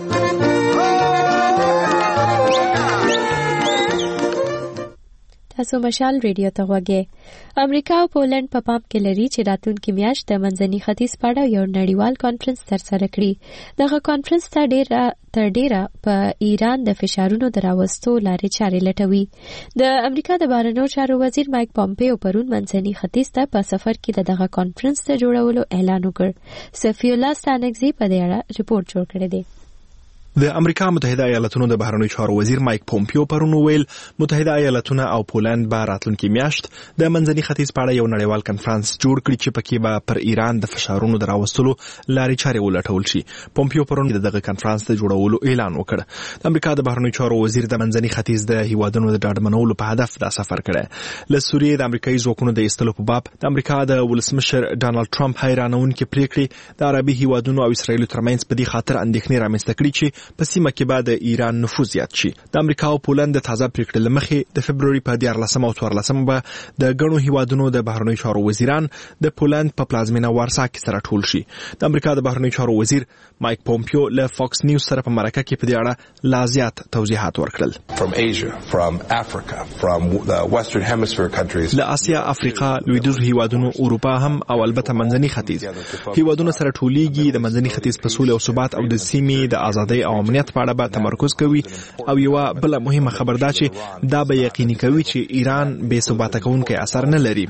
تاسو مشال رادیو ته غوږی. امریکا او پولند په پام کې لري چې راتلونکي میاشت د منځني ختیځ په اړه یو نړیوال کانفرنس ترسره کړي. دغه کانفرنس ته ډیره تر ډیره په ایران د فشارونو د راوستو لارې چارې لټوي. د امریکا د بهرنیو چارو وزیر مایک پومپیو پرون منځني ختیځ ته په سفر کې د دغه کانفرنس ته جوړولو اعلان وکړ. صفی الله ستانکزی په دې اړه رپورټ جوړ کړی دی. د امریکا متحده ایالاتونو د بهرنیو چارو وزیر مایک پومپیو پرون ویل متحده ایالاتونه او پولند به راتلونکي میاشت د منځني ختیځ په اړه یو نړیوال کانفرنس جوړ کړي چې پکې به پر ایران د فشارونو د راوستلو لارې چارې ولټول شي. پومپیو پرون دغه کانفرنس د جوړولو اعلان وکړ. د امریکا د بهرنیو چارو وزیر د منځني ختیځ د هیوادونو د ډاډمنولو په هدف دا سفر کړی. له سوریې د امریکایي ځواکونو د ایستلو په باب د امریکا د ولسمشر ډانلډ ټرمپ حیرانونکې پریکړې د عربي هیوادونو او اسرایل ترمنځ په دې خاطر اندېښنې رامنځته کړي چې په سیمه کې د ایران نفوذ زیات شي. د امریکا او پولند د تازه پریکړې لمخې د فبروري په دیارلسم او څوارلسم به د ګڼو هیوادونو د بهرنیو چارو وزیران د پولند په پلازمینه وارسا کې سره ټول شي. د امریکا د بهرنیو چارو وزیر مایک پومپیو له فاکس نیوز سره په مرکه کې په دې اړه لا زیات توضیحات ورکړل. From Asia, from Africa, from the Western Hemisphere countries. له آسیا، افریقا، لویدیځ هیوادونو، اروپا هم او البته منځني ختیځ هیوادونو سره ټولیږي. د منځني ختیځ په سولې او ثبات او د سیمې د ازادۍ او امنیت په اړه تمرکز کوي. او یو بل مهمه خبر ده چې دا به یقیني کوي چې ایران بې ثباته کوونکی اثر نه لري.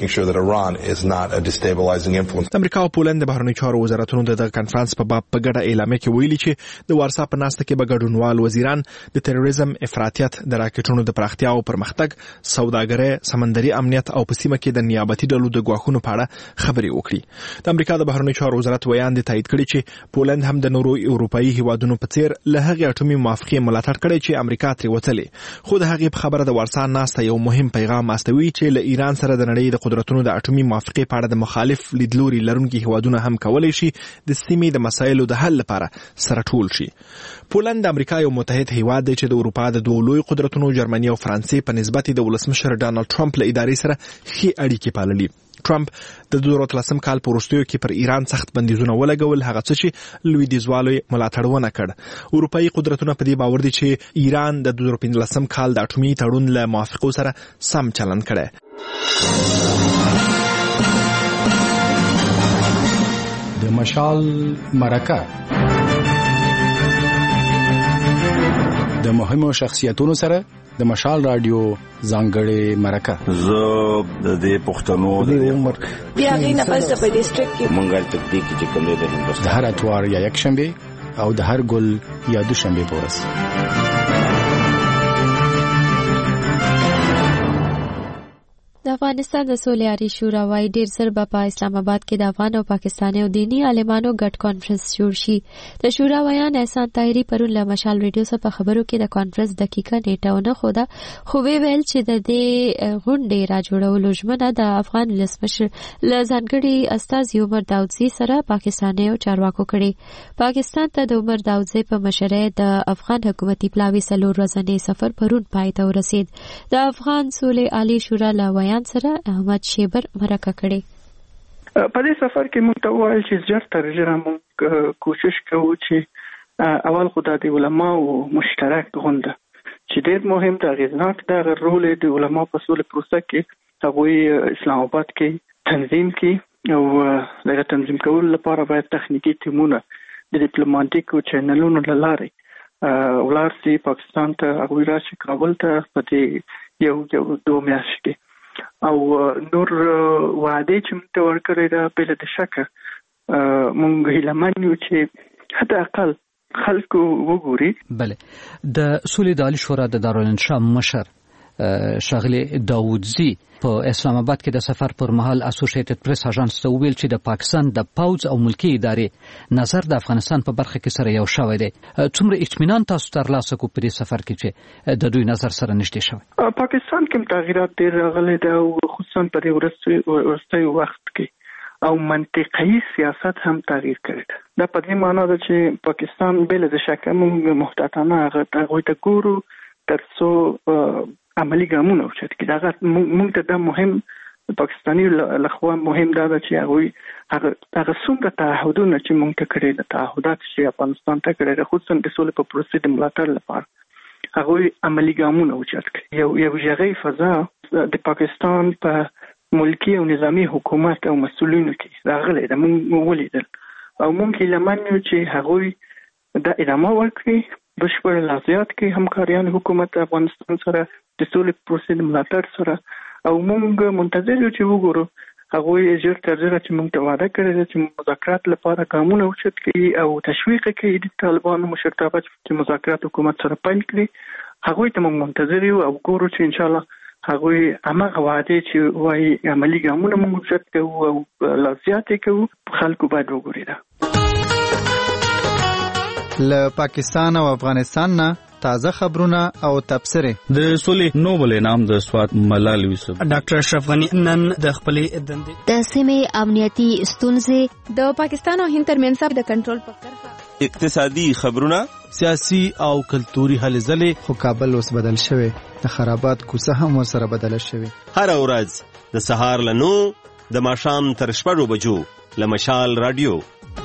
د امریکا او پولند د بهرنیو چارو وزارتونو د کانفرنس په باب په ګډه اعلامیه کې ویلي چې د وارسا په ناسته کې به ګډونوال وزیران د تروریزم، افراطیت، د راکټونو د پراختیا او پرمختګ، سوداګرۍ، سمندري امنیت او په سیمه کې د نیابتي ډلو د ګواښونو په اړه خبرې وکړي. د امریکا د بهرنیو چارو وزارت ویاند تایید کړی چې پولند هم د نورو اروپایي هیوادونو په څیر له هغې اټومي موافقې ملاتړ کړی چې امریکا ترې وتلې. خو د هغې په خبره د وارسا ناسته یو مهم پیغام استوي چې له ایران سره د نړۍ د قدرتونو د اټومي موافقې په اړه د مخالف لیدلوري لرونکي هیوادونه هم کولی شي د سیمې د مسایلو د حل لپاره سره ټول شي. پولند د امریکا یو متحد هیواد دی چې د اروپا د دوه لوی قدرتونو جرمني او فرانسې په نسبت د ولسمشر ډانلډ ټرمپ له ادارې سره ښې اړیکې پاللي. ټرمپ د دوه زره اتلسم کال په وروستیو کې پر ایران سخت بندیزونه ولګول، هغه څه چې لویدیځوالو ملاتړ ونه کړ. اروپایي قدرتونه په دې باور دي چې ایران د دوه زره پنځلسم کال د اټومي تړون له موافقو سره سم چلند کړی. د مشال مرکه د مهمو شخصیتونو سره د مشال رادیو ځانګړې مرکه. زه د دې پښتنو د عمر بیا غینه پس په ډیسټریکټ کې مونږه تکدیک چې کوم د هندوستان د هر اتوار یا یک شنبه او د هر ګل یا دوشنبه پورس. د افغانستان د سولې عالی شورا وايي ډیر زر به په اسلام آباد کې د افغان او پاکستاني او دینی عالمانو ګډ کانفرنس جوړ شي. د شورا ویان احسان طاهري پرون له مشال ریډیو څخه په خبرو کې د کانفرنس دقیقه نیټه ونه خوده، خو ویل چې د دې غونډې را جوړولو ژمنه د افغان ولسمشر له ځانګړي استازي عمر داودزي سره پاکستاني او چارواکو کړي. پاکستان ته د عمر داودزي په مشرۍ د افغان حکومتي پلاوي څلور ورځنی سفر پرون پای ته ورسید. د افغان سولې عالی شورا له ویان سره احمد شیبر مرکه کړي. په دې سفر کې موږ ته وایي چې زیات تر ډیره موږ کوشش کوو چې اول خو د علماو مشترک غونډه چې ډېر مهم د اغیزناک د رول د علماو په سولې پروسه کې هغوی اسلام آباد کې تنظیم کې او دغه تنظیم کولو لپاره باید تخنیکی ټیمونه د ډیپلوماټیکو چینلونو له لارې ولار سي پاکستان ته هغوی راشي کابل ته په دې یو یو دوه میاشتې کې او نور وعده چې موږ ته ورکړی دا بل د شکه موږ هیلمن یو چې حتی اقل خلکو وګوري. بله د سولې د عالی شورا د دارالانشا مشر شاغلی داودزي په اسلام آباد کې د سفر پر مهال اسوسییټډ پریس اژانس ته ویل چې د پاکستان د پوز او ملکی ادارې نظر د افغانستان په برخه کې سره یو شوی دی. څومره اطمینان تاسو ترلاسه کو په دې سفر کې چې د دوی نظر سره نشته شوی؟ پاکستان کې تغیرات ډېر راغلي دي او خصوصا په دې ورستي وخت کې او منطقي سیاست هم تغییر کړی دی. دا په دې معنی ده چې پاکستان بل د شکه موږ محتاطانه هغه ته ګورو ترڅو عملی ګامونه وشت کې دا موږ ته د مهم پاکستاني لخوا مهم دا چې هغه هغه هغه څومره تعهدونه چې موږ ته کړی د تعهدات چې افغانستان ته کړی د خصوصا د سولې په پروسې د ملاتړ لپاره هغه عملی ګامونه وشت کې یو یو ژغې فضا د پاکستان په ملکی او نظامی حکومت او مسؤلینو کې راغلي د موږ ولیدل او موږ لمن چې هغه د ادامه ورکړي بشپړ لازیات کې همکاریان حکومت افغانستان سره د سولې پروسې د ملاتړ سره او موږ منتظر یو چې وګورو هغه ژر تر ژره چې موږ ته وعده کړی دی چې مذاکرات لپاره ګامونه وشت کړي او تشویق کړي د طالبانو مشرتابه چې مذاکرات حکومت سره پیل کړي هغه ته موږ منتظر یو او ګورو چې ان شاء الله هغه هغه وعده چې وايي عملی ګامونه موږ وشت کوو او لازیات کوو خلکو باید وګوري. له پاکستان او افغانستان نه تازه خبرونه او تبصره. د سولې نوبل انعام د سوات ملال یوسف ډاکټر اشرف غنی نن د خپلې دندې د سیمې امنیتي ستونزې د پاکستان او هند ترمنځ د کنټرول په کرښه اقتصادي خبرونه سیاسي او کلتوري هلې ځلې. خو کابل اوس بدل شوی د خرابات کوڅه هم ورسره بدل شوی. هر ورځ د سهار له نو د ماښام تر شپږو بجو له مشال رادیو.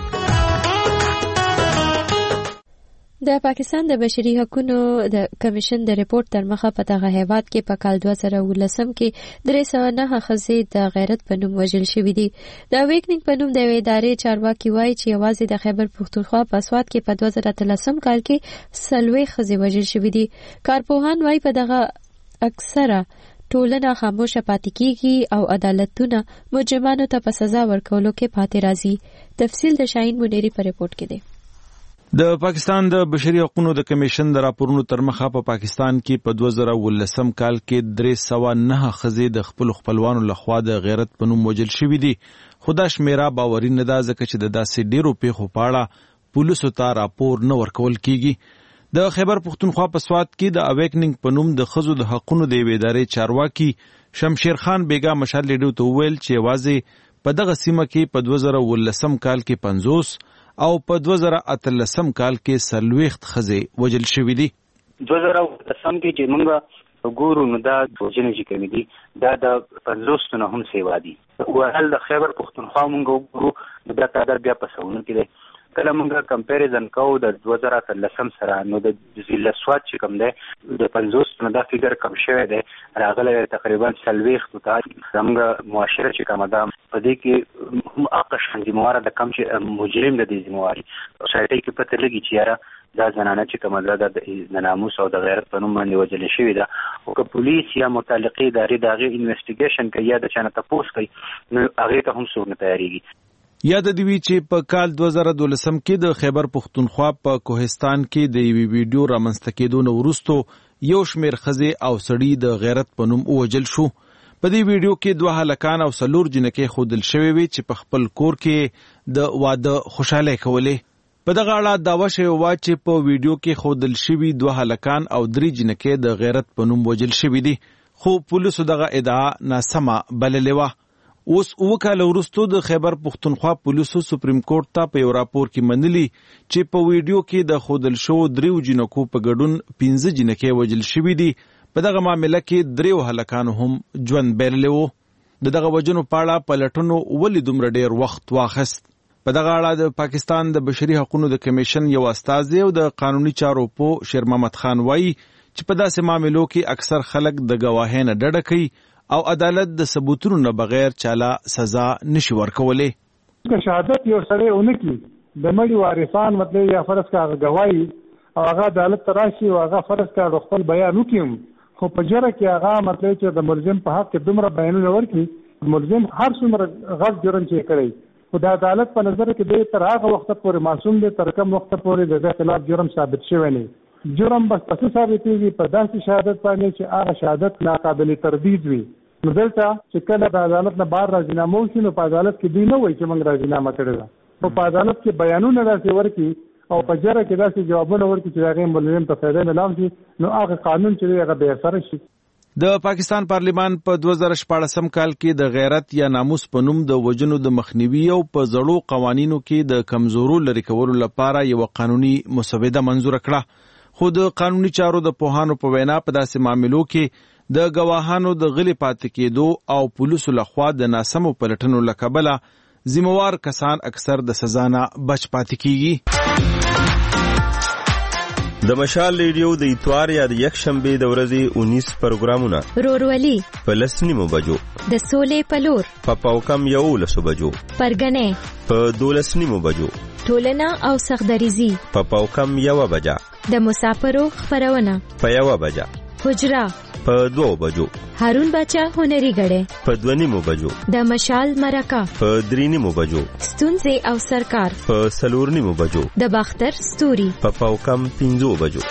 د پاکستان د بشري حقوقو د کمیشن د ریپورت تر مخه په دغه هیواد کې په کال دوه زره ولسم کې درې سوه نهه ښځې د غیرت په نوم وژل شوې دي. د اویکنینګ په نوم د یوې ادارې چارواکي وایي چې یوازې د خیبر پښتونخوا په سوات کې په دوه زره اتلسم کال کې څلوېښت ښځې وژل شوې دي. کارپوهان وایي په دغه اکثره ټولنه خاموشه پاتې کیږي او عدالتونه مجرمانو ته په سزا ورکولو کې پاتې راځي. تفصیل د شاهین منیری په ریپورت کې دی. د پاکستان د بشري حقوقو د کمیشن د راپورونو تر مخه په پاکستان کې په دوه زره ولسم کال کې درې سوه نهه ښځې د خپل خپلوانو لخوا د غیرت په نوم وژل شوې دي. خو دا شمیره باوري نه ده ځکه چې د داسې ډیرو پیښو په اړه پولیسو ته راپور نه ورکول کیږي. د خیبر پښتونخوا په سوات کې د اویکنینګ په نوم د ښځو د حقوقو د یوې ادارې چارواکي شمشیر خان بیګا مشال ریډیو ته وویل چې یوازې په دغه سیمه کې په دوه زره ولسم کال کې پنځوس او په دوه زره اتلسم کال کې څلوېښت ښځې وژل شوې دي. دوه زره اتلسم کې چې موږ ګورو نو دا وژنې چې کومې دي دا د پنځوس نه هم سیوا دي. وهل د خیبر پښتونخوا موږ وګورو نو دا تعداد بیا په سوونو کې دی. کله موږ کمپیریزن کوو د دوه زره اتلسم سره نو د ضلع سوات چې کوم دی د پنځوس نه دا فیګر کم شوی دی راغلی تقریبا څلوېښتو ته. زموږ معاشره چې کومه ده په دې کې هم اقش ذمواره د کم چې مجرم د دې ذمواري سوسایټي کې پته لګي چې یاره دا زنانه چې کومه ده د ناموس او د غیرت په نوم باندې وژل شوې ده او که پولیس یا متعلقې ادارې د هغې انویسټیګیشن کوي یا د چا نه تپوس کوي نو هغې ته هم څوک نه تیارېږي. یاد دی وی چې په کال دوه زره دولسم کې د خیبر پښتونخوا په کوهستان کې د یوې ویډیو رامنځته کېدو نه وروسته یو شمېر ښځې او سړي د غیرت په نوم ووژل شو. په دې ویډیو کې دوه هلکان او څلور جنکې ښودل شوې وي چې په خپل کور کې د واده خوشحالۍ کولې. په دغه اړه دعوه شوې وه چې په ویډیو کې ښودل شوي دوه هلکان او درې جنکې د غیرت په نوم وژل شوي دي، خو پولیسو دغه ادعا ناسمه بللې وه. اوس اوه کاله وروستو د خیبر پښتونخوا پولیسو سپریم کورټ ته په یو راپور کې منلي چې په ویډیو کې د ښودل شوو دریو جنکو په ګډون پنځه جنکې وژل شوي دي. په دغه معامله کې دریو هلکانو هم ژوند بایللی و. د دغه وژنو په اړه پلټنو ولې دومره ډیر وخت واخیست؟ په دغه اړه د پاکستان د بشري حقوقو د کمیشن یو استازی او د قانوني چارو په شیر محمد خان وایي چې په داسې معاملو کې اکثر خلک د ګواهۍ نه ډډه کوي او عدالت د ثبوتونو نه بغیر چاله سزا نشي ورکولی. که شهادت یو سړی ونه کړي د مړي وارثان مطلب یا فرض کا گواهی او هغه عدالت ته راشي او هغه فرض کا خپل بیان وکړي، خو په جره کې هغه مطلب چې د ملزم په حق کې دومره بیانونه ورکړي، ملزم هر څومره غلط جرم چې کړی خو د عدالت په نظر کې دی تر هغه وخت پورې معصوم دی، تر کوم وخت پورې د خلاف جرم ثابت شوی نه. جرم بس پس ثابتېږي په داسې شهادت باندې چې هغه شهادت ناقابل تردید وي. نو دلته چې کله د عدالت نه بهر راځینامه وشي نو په عدالت کې دوی نه وایي چې موږ راځینامه کړې ده، خو په عدالت کې بیانونه داسې ورکړي او په جره کې داسې جوابونه ورکړي چې هغې ملزم ته فایده میلاو شي، نو هغه قانون چې دی هغه بې اثره شي. د پاکستان پارلیمان په دوه زره شپاړسم کال کې د غیرت یا ناموس په نوم د وژنو د مخنیوي او په زړو قوانینو کې د کمزورو لرې کولو لپاره یو قانوني مسوده منظور کړه، خو د قانوني چارو د پوهانو په وینا په داسې معاملو کې د ګواهانو د غلي پاتې کېدو او پولیسو لخوا د ناسمو پلټنو له کبله ذمہوار کسان اکثر د سزا نه بچ پاتې کیږي. د مشال ریډیو د اتوار یا د یک شنبه د ورځې اونیس پروګرامونه رورولي په لسنیمو بجو، د سولې پلور په پاوکم یو لسو بجو، پرګنې په دولسنیمو بجو، ټولنه او سخدریزي په پاوکم یو بجا، د مسافرو خبرونه په یو بجا، حجرا په دوه بجو، هارون بچا هنري غړې په دوه نیمو بجو، د مشال مرکه په درې نیمو بجو، ستونزې او سرکار په څلور نیمو بجو، د باختر ستوري په پاوکم پنځو بجو.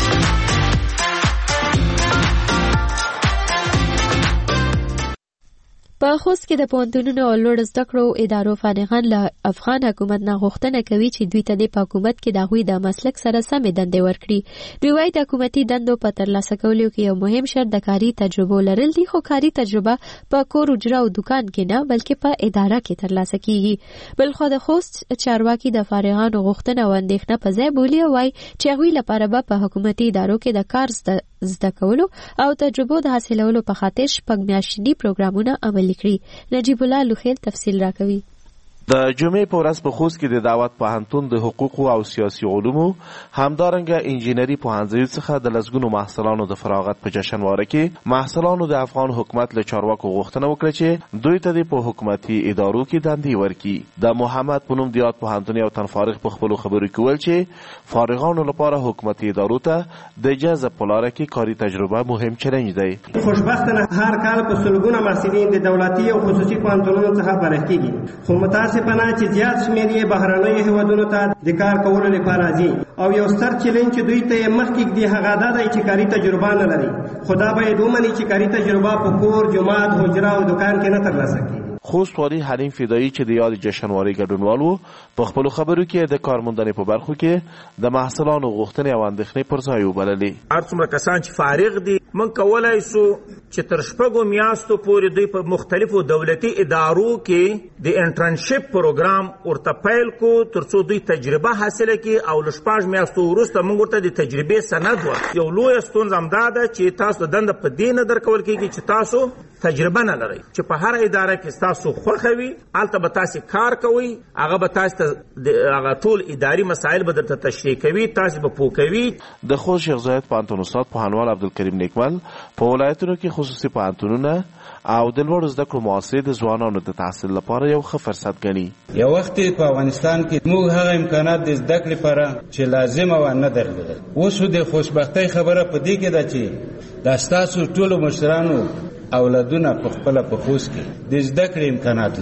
په خوست کې د پوهنتونونو او لوړ زده کړو ادارو فارغان له افغان حکومت نه غوښتنه کوي چې دوی ته د حکومت کې د هغوی د مسلک سره سمې دندې ورکړي. دوی وایي د حکومتي دندو په ترلاسه کولو کې یو مهم شرط د کاري تجربه لرل دي، خو کاري تجربه په کور اجرا او دکان کې نه بلکې په اداره کې ترلاسه کیږي. بلخو د خوست چارواکي د فارغانو غوښتنه او اندېښنه په ځای بولي او وایي چې هغوی لپاره به په حکومتي ادارو کې د کار زده کولو او تجربو د حاصلولو په خاطر شپږ میاشتني پروګرامونه عملي کړي. نجیب الله لوخیل تفصیل راکوي. د جمعې په ورځ په خوست کې د دعوت پوهنتون د حقوقو او سیاسي علومو همدارنګه انجینري پوهنځیو څخه د لسګونو محصلانو د فراغت په جشنواره کې محصلانو د افغان حکومت له چارواکو غوښتنه وکړه چې دوی ته په حکومتي ادارو کې دندې ورکړي. د محمد په نوم د یاد پوهنتون یو تن فارغ په خپلو خبرو کې ویل چې فارغانو لپاره حکومتي ادارو ته د جذب په لاره کې کاري تجربه مهم چلنج دی. خوشبختانه هر کال په سلګونه محصلین د دولتي او خصوصي پوهنتونونو څخه فارغ کیږي، خو متاسفانه چې زیات شمېر یې بهرنیو هیوادونو ته د کار کولو لپاره راځي او یو ستر چیلنج چې دوی ته مخکې دی هغه دا دی چې کاري تجربه نه لري. خدا باید ومني چې کاري تجربه په کور، جومات، حجره او دکان کې نه ترلاسه کیږي. خوست والي حلیم فدایی چې د یاد جشنوارې ګډونوال وو په خپلو خبرو کې د کارموندنې په برخو کې د محصلانو غوښتنې او اندېښنې پر ځای وبللې. هر څومره کسان چې فارغ دي موږ کولی سو چې تر شپږو میاشتو پورې دوی په مختلفو دولتي ادارو کې د انټرنشپ پروګرام ورته پیل کو تر څو دوی تجربه حاصله کړي او له شپږ میاشتو وروسته موږ ورته د تجربې سند ورکړو. یو لویه ستونزه همدا ده چې تاسو دنده په دې نه درکول کېږي چې تاسو تجربه نه لرئ، چې په هر اداره کې تاسو خوښه وي هلته به تاسو کار کوئ، هغه به تاسو ته هغه ټول اداري مسایل به درته تشریح کوي، تاسو به پوه کوي. د خوست شیخ زاید پوهنتون استاد پوهنوال عبدالکریم نیکمل په ولایتونو کې خصوصي پوهنتونونه او د لوړو زده کړو مؤسسې د ځوانانو د تحصیل لپاره یو ښه فرصت ګڼي. یو وخت په افغانستان کې موږ هغه امکانات د زده کړې لپاره چې لازم و نه درلودل. اوس د خوشبختۍ خبره په دې کې ده چې دا ستاسو ټولو مشرانو اولادونه په خپل په خوست کې د زده کړې امکانات لري.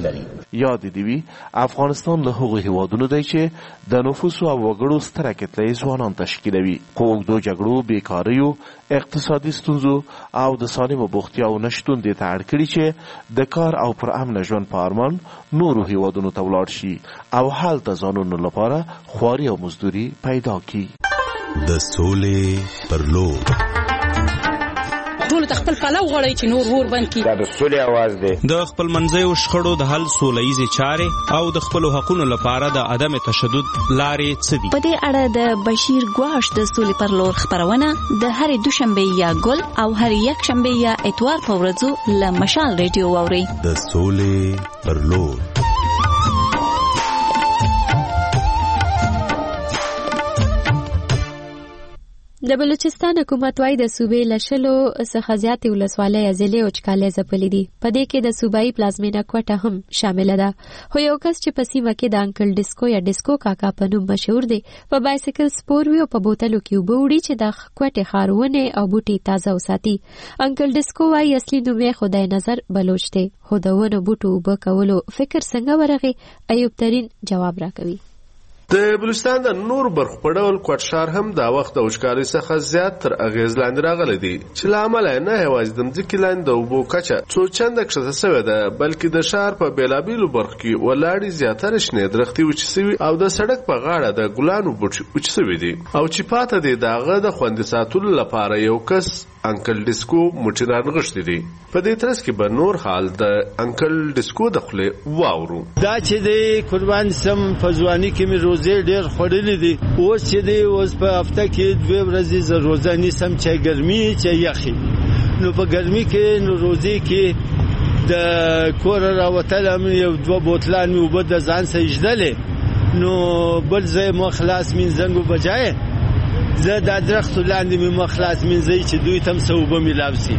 یاد دی وی افغانستان له هغو هیوادونو دی چې د نفوس او وګړو ستره کتله ځوانان تشکیلوي. خو اوږدو جګړو، بیکاریو، اقتصادي ستونزو او د سالمو بوختیاو نشتون دې ته اړ کړي چې د کار او پر امن ژوند په ارمان نورو هیوادونو ته ولاړ شي او هلته ځانونو لپاره خواري او مزدوري پیدا کړي. د سولې پر لور ټول خپل پلو غړي چې نور ور بند کی. دا د سولې आवाज دی. د خپل منځیو شخړو د حل سولهیزي چارې او د خپل حقوقو لپاره د عدم تشدد لارې څه دي. په دې اړه د بشیر ګواش د سولې پر لور خبرونه د هرې دوشنبه یا ګل او هر یک شنبه یا اتوار په ورځو له مشال ریډیو اوري. د سولې پر لور. د بلوچستان حکومت وايي د صوبې لشلو څخه زیاتې ولسوالۍ ضلع وچکالۍ ځپلې دي. په دې کې د صوبایي پلازمینه کوټه هم شامل ده. خو یو کس چې په سیمه کې د انکل ډیسکو یا ډیسکو کاکا په نوم مشهور دی په بایسیکل سپور وي او په بوتلو کې اوبه وړي چې د کوټې ښارونه او بوټي تازه وساتي. انکل ډیسکو وايي اصلي نوم یې خدای نظر بلوچ دی. خو د ونو بوټو اوبه کولو فکر څنګه ورغی؟ ایوب ترین جواب راکوي. د بلوچستان د نور برخو په ډول کوټ ښار هم دا وخت د وچکالۍ څخه زیات تر اغېز لاندې راغلی دی چې له امله نه یوازې د مځکې لاندې د اوبو کچه څو چنده کښته سوې ده بلکې د ښار په بېلابېلو برخو کې ولاړې زیاتره شنې درختې وچې سوي او د سړک په غاړه د ګلانو بوټي وچ سوي دي او چې پاته دی د هغه د خوندي ساتلو لپاره یو کس انکل ډیسکو موټي رانغښتي دي. په دې ترڅ کې به نور حال د انکل ډیسکو د خولې واورو. دا چې دی قربان سم په ځواني کې مې روزې ډېر خوړلې دي. اوس چې دی اوس په هفته کې دوې ورځې زه روزه نیسم چې ګرمي چې یخي. نو په ګرمي کې نو روزې کې د کور راوتلم یو دوه بوتلان مې اوبه د ځان سره ایږدلې نو بل ځای مو خلاص مینځنګو بجای زه دا درختو لاندې مې مخ خلاص مینځئ چې دوی ته هم څه اوبه میلاو سي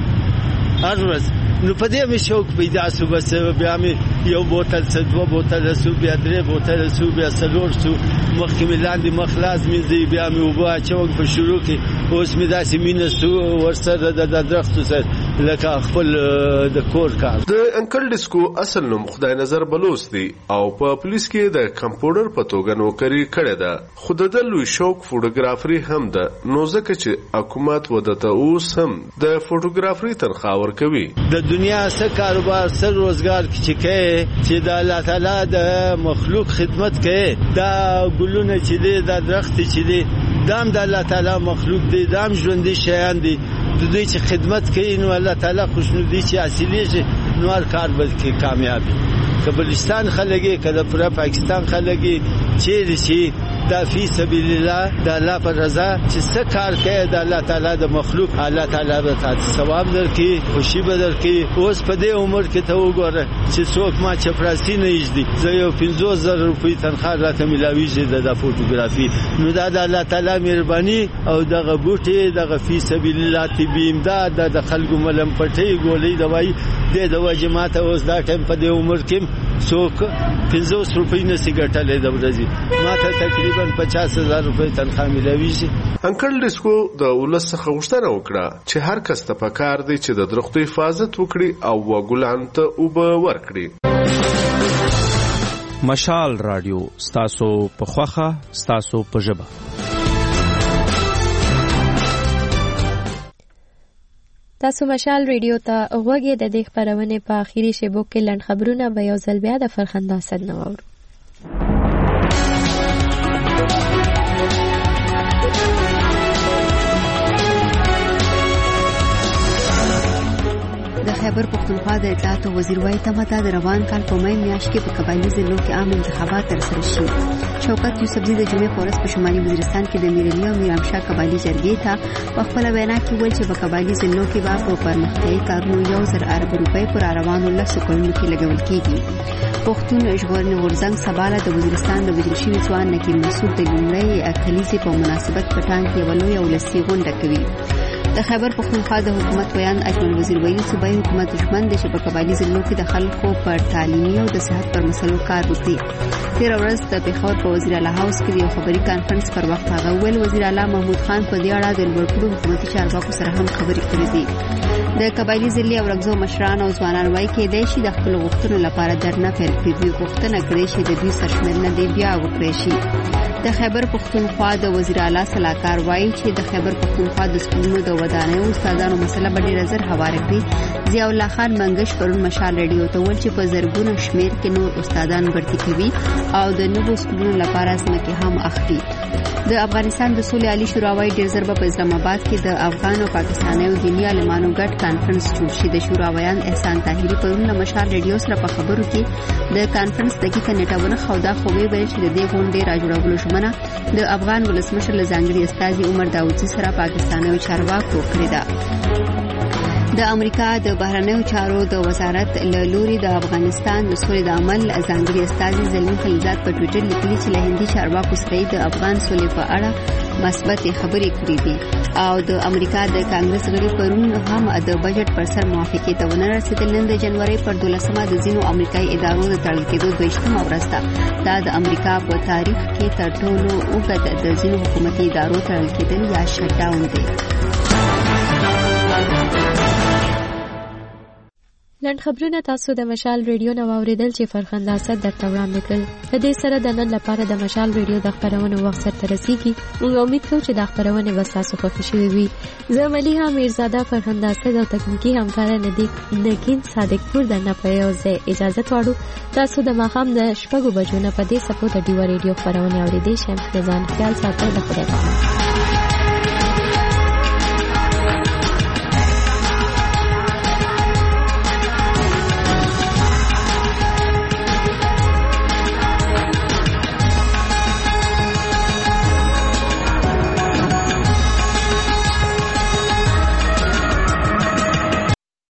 هر ورځ. نو په دې مې شوق پیدا سو بس بیا مې یو بوتل څه دوه بوتله سو بیا درې بوتله سو بیا څلور سو مخکې مې لاندې مخ خلاص مینځئ بیا مې اوبه اچوم په شروع کې. اوس مې داسې مینه سو ورسره د درختو سره لکه خپل د کور کار. د انکل ډیسکو اصل نوم خدای نظر بلوچ دی او په پولیس کې د کمپاونډر په توګه نوکري کړې ده. خو د ده لوی شوق فوټوګرافري هم ده نو ځکه چې حکومت ودته اوس هم د فوټوګرافري تنخواه ورکوي. د دنیا څه کاروبار څه روزګار چې کوي چې د الله تعالی د مخلوق خدمت کوي دا ګلونه چې دی دا درخت چې دی دام د الله تعالی مخلوق دی دام ژوندي شیان دی د دوی چې خدمت کوي نو الله تعالی خوشنودي چې حاصلېږي نو هر کار به کې کامیابي. که بلوچستان خلګي که د پوره پاکستان خلګي چیرې چې دا فی سبیل الله د الله پر رضا چې څه کار کوي د الله تعالی د مخلوق الله تعالی به تاسو ثواب درکړي خوشي به درکړي. اوس په دې عمر کې ته وګوره چې څوک ما چپراسي نه ایږدي زه یو پنځوس زره روپۍ تنخواه راته میلاویږي د فوټوګرافي نو دا د الله تعالی مهرباني او دغه بوټي دغه فی سبیل الله طبي امداد د خلکو ملم پټۍ ګولۍ دوايي د د وجماعت اوس دا ټیم په دې عمر کې څوک پنځوس روپۍ نشي ګټلی د ورځې ما ته تقریبا پچاس هزار روپۍ تنخواه میلاویږي. انکل ډیسکو د ولس څخه غوښتنه وکړه چې هر کس ته پکار دی چې د درختو حفاظت وکړي او وګلان ته اوبه ورکړي. مشال رادیو ستاسو په خوخه ستاسو په ژبه. تاسو مشال ریډیو ته غوږی د دې خبرونه په اخیری شیبو کې لنډ خبرونه به یو ځل بیا د فرخنده اسد نو اورو. د خیبر پختونخوا د اطلاعات وزیر وايي تمه د روان کال په مې میاشت کې په قبایلی ضلعو کې عام انتخابات ترسره شي. شوکت یوسفزي د جمعې په ورځ په شمالي وزیرستان کې د میرعلي او میرامشاه قبایلی جرګې ته په خپله وینا کې ویل چې په قبایلی ضلعو کې به په پرمختیایي کارونو یو زر ارب روپۍ پر روانو لسو کلونو کې لګول کېږي. پښتون ژغورنې غورځنګ سباله د وزیرستان د وزیر شوي ځوان نقیب مسعود د لومړۍ کلیزې په مناسبت په ټانک کې یوه لویه ولسي غونډه کوي. د خیبر پښتونخوا د حکومت ویان اجمل وزیر ویلي صوبایي حکومت دښمن دی چې په قبایلي ضلعو کې د خلکو پر تعلیمي او د صحت پر مسلو کار وکړي. تېره ورځ د پېښور په وزیر اعلی هاوس کې د یو خبري کانفرنس پر وخت هغه وویل وزیر اعلی محمود خان په دې اړه د لوړپوړو حکومتي چارواکو سره هم خبرې کړې دي. د قبایلي ضلع او رګزو مشران او ځوانان وایي کېدای شي د خپلو غوښتنو لپاره درنه پیل کړي. دوی غوښتنه کړې چې د دوی سرشمېرنه دې بیا وکړی شي. د خیبر پښتونخوا د وزیر اعلی سلاکار وایي چې د خیبر پښتونخوا د سکولونو د ودانیو استادانو مسله به ډېره زر هواره کړي. ضیاء الله خان منګش پرون مشال ریډیو ته وویل چې په زرګونو شمېر کې نور استادان بړتي کوي او د نوو سکولونو لپاره ځمکې هم اخلي. د افغانستان د سولې عالي شورا وایي ډېر ژر به په اسلام آباد کې د افغان او پاکستانیو دیني عالمانو ګډ کانفرنس جوړ شي. د شورا ویان احسان طاهري پرون له مشال ریډیو سره په خبرو کې د کانفرنس دقیقه نیټه ونه ښوده، خو ویل چې د دې غونډې راجوړولو ژمنه د افغان ولسمشر له ځانګړي استازي عمر داودزي سره پاکستانیو چارواکو کړې ده. د امریکا د بهرنیو چارو د وزارت له لوري د افغانستان د سولې د عمل ځانګړي استازي زلمی خلیلزاد په ټویټر لیکلي چې له هندي چارواکو سره د افغان سولې په اړه مثبت خبرې کړې دي او د امریکا د کانګرس غړي پرون هم د بجټ پر سر موافقې ته ونه رسېدل. نن د جنوري پر دولسمه د ځینو امریکایي ادارو د تړل کېدو دویشتمه ورځ ده. دا د امریکا په تاریخ کې تر ټولو اوږد د ځینو حکومتي ادارو تړل کېدل یا شټ ډاون دی. لنډ خبرونه تاسو د مشال ریډیو نو اوریدل چې فرخنده اسد درته وړاندې کړل. په دې سره د نن لپاره د مشال ریډیو د خبرونو وخت سره رسیدي. موږ امید کوو چې د خبرونه به تاسو خوښ شي وي. زه مليحه میرزاده فرخنده اسد او تکنیکی همکار نگین صادق پور د نه په یو ځای اجازه تواړو. تاسو د ماښام د شپږو بجو نه په دې سپو د ډیو ریډیو خبرونه اوریدئ. شم ځان خیال ساتئ. د خدای په امان.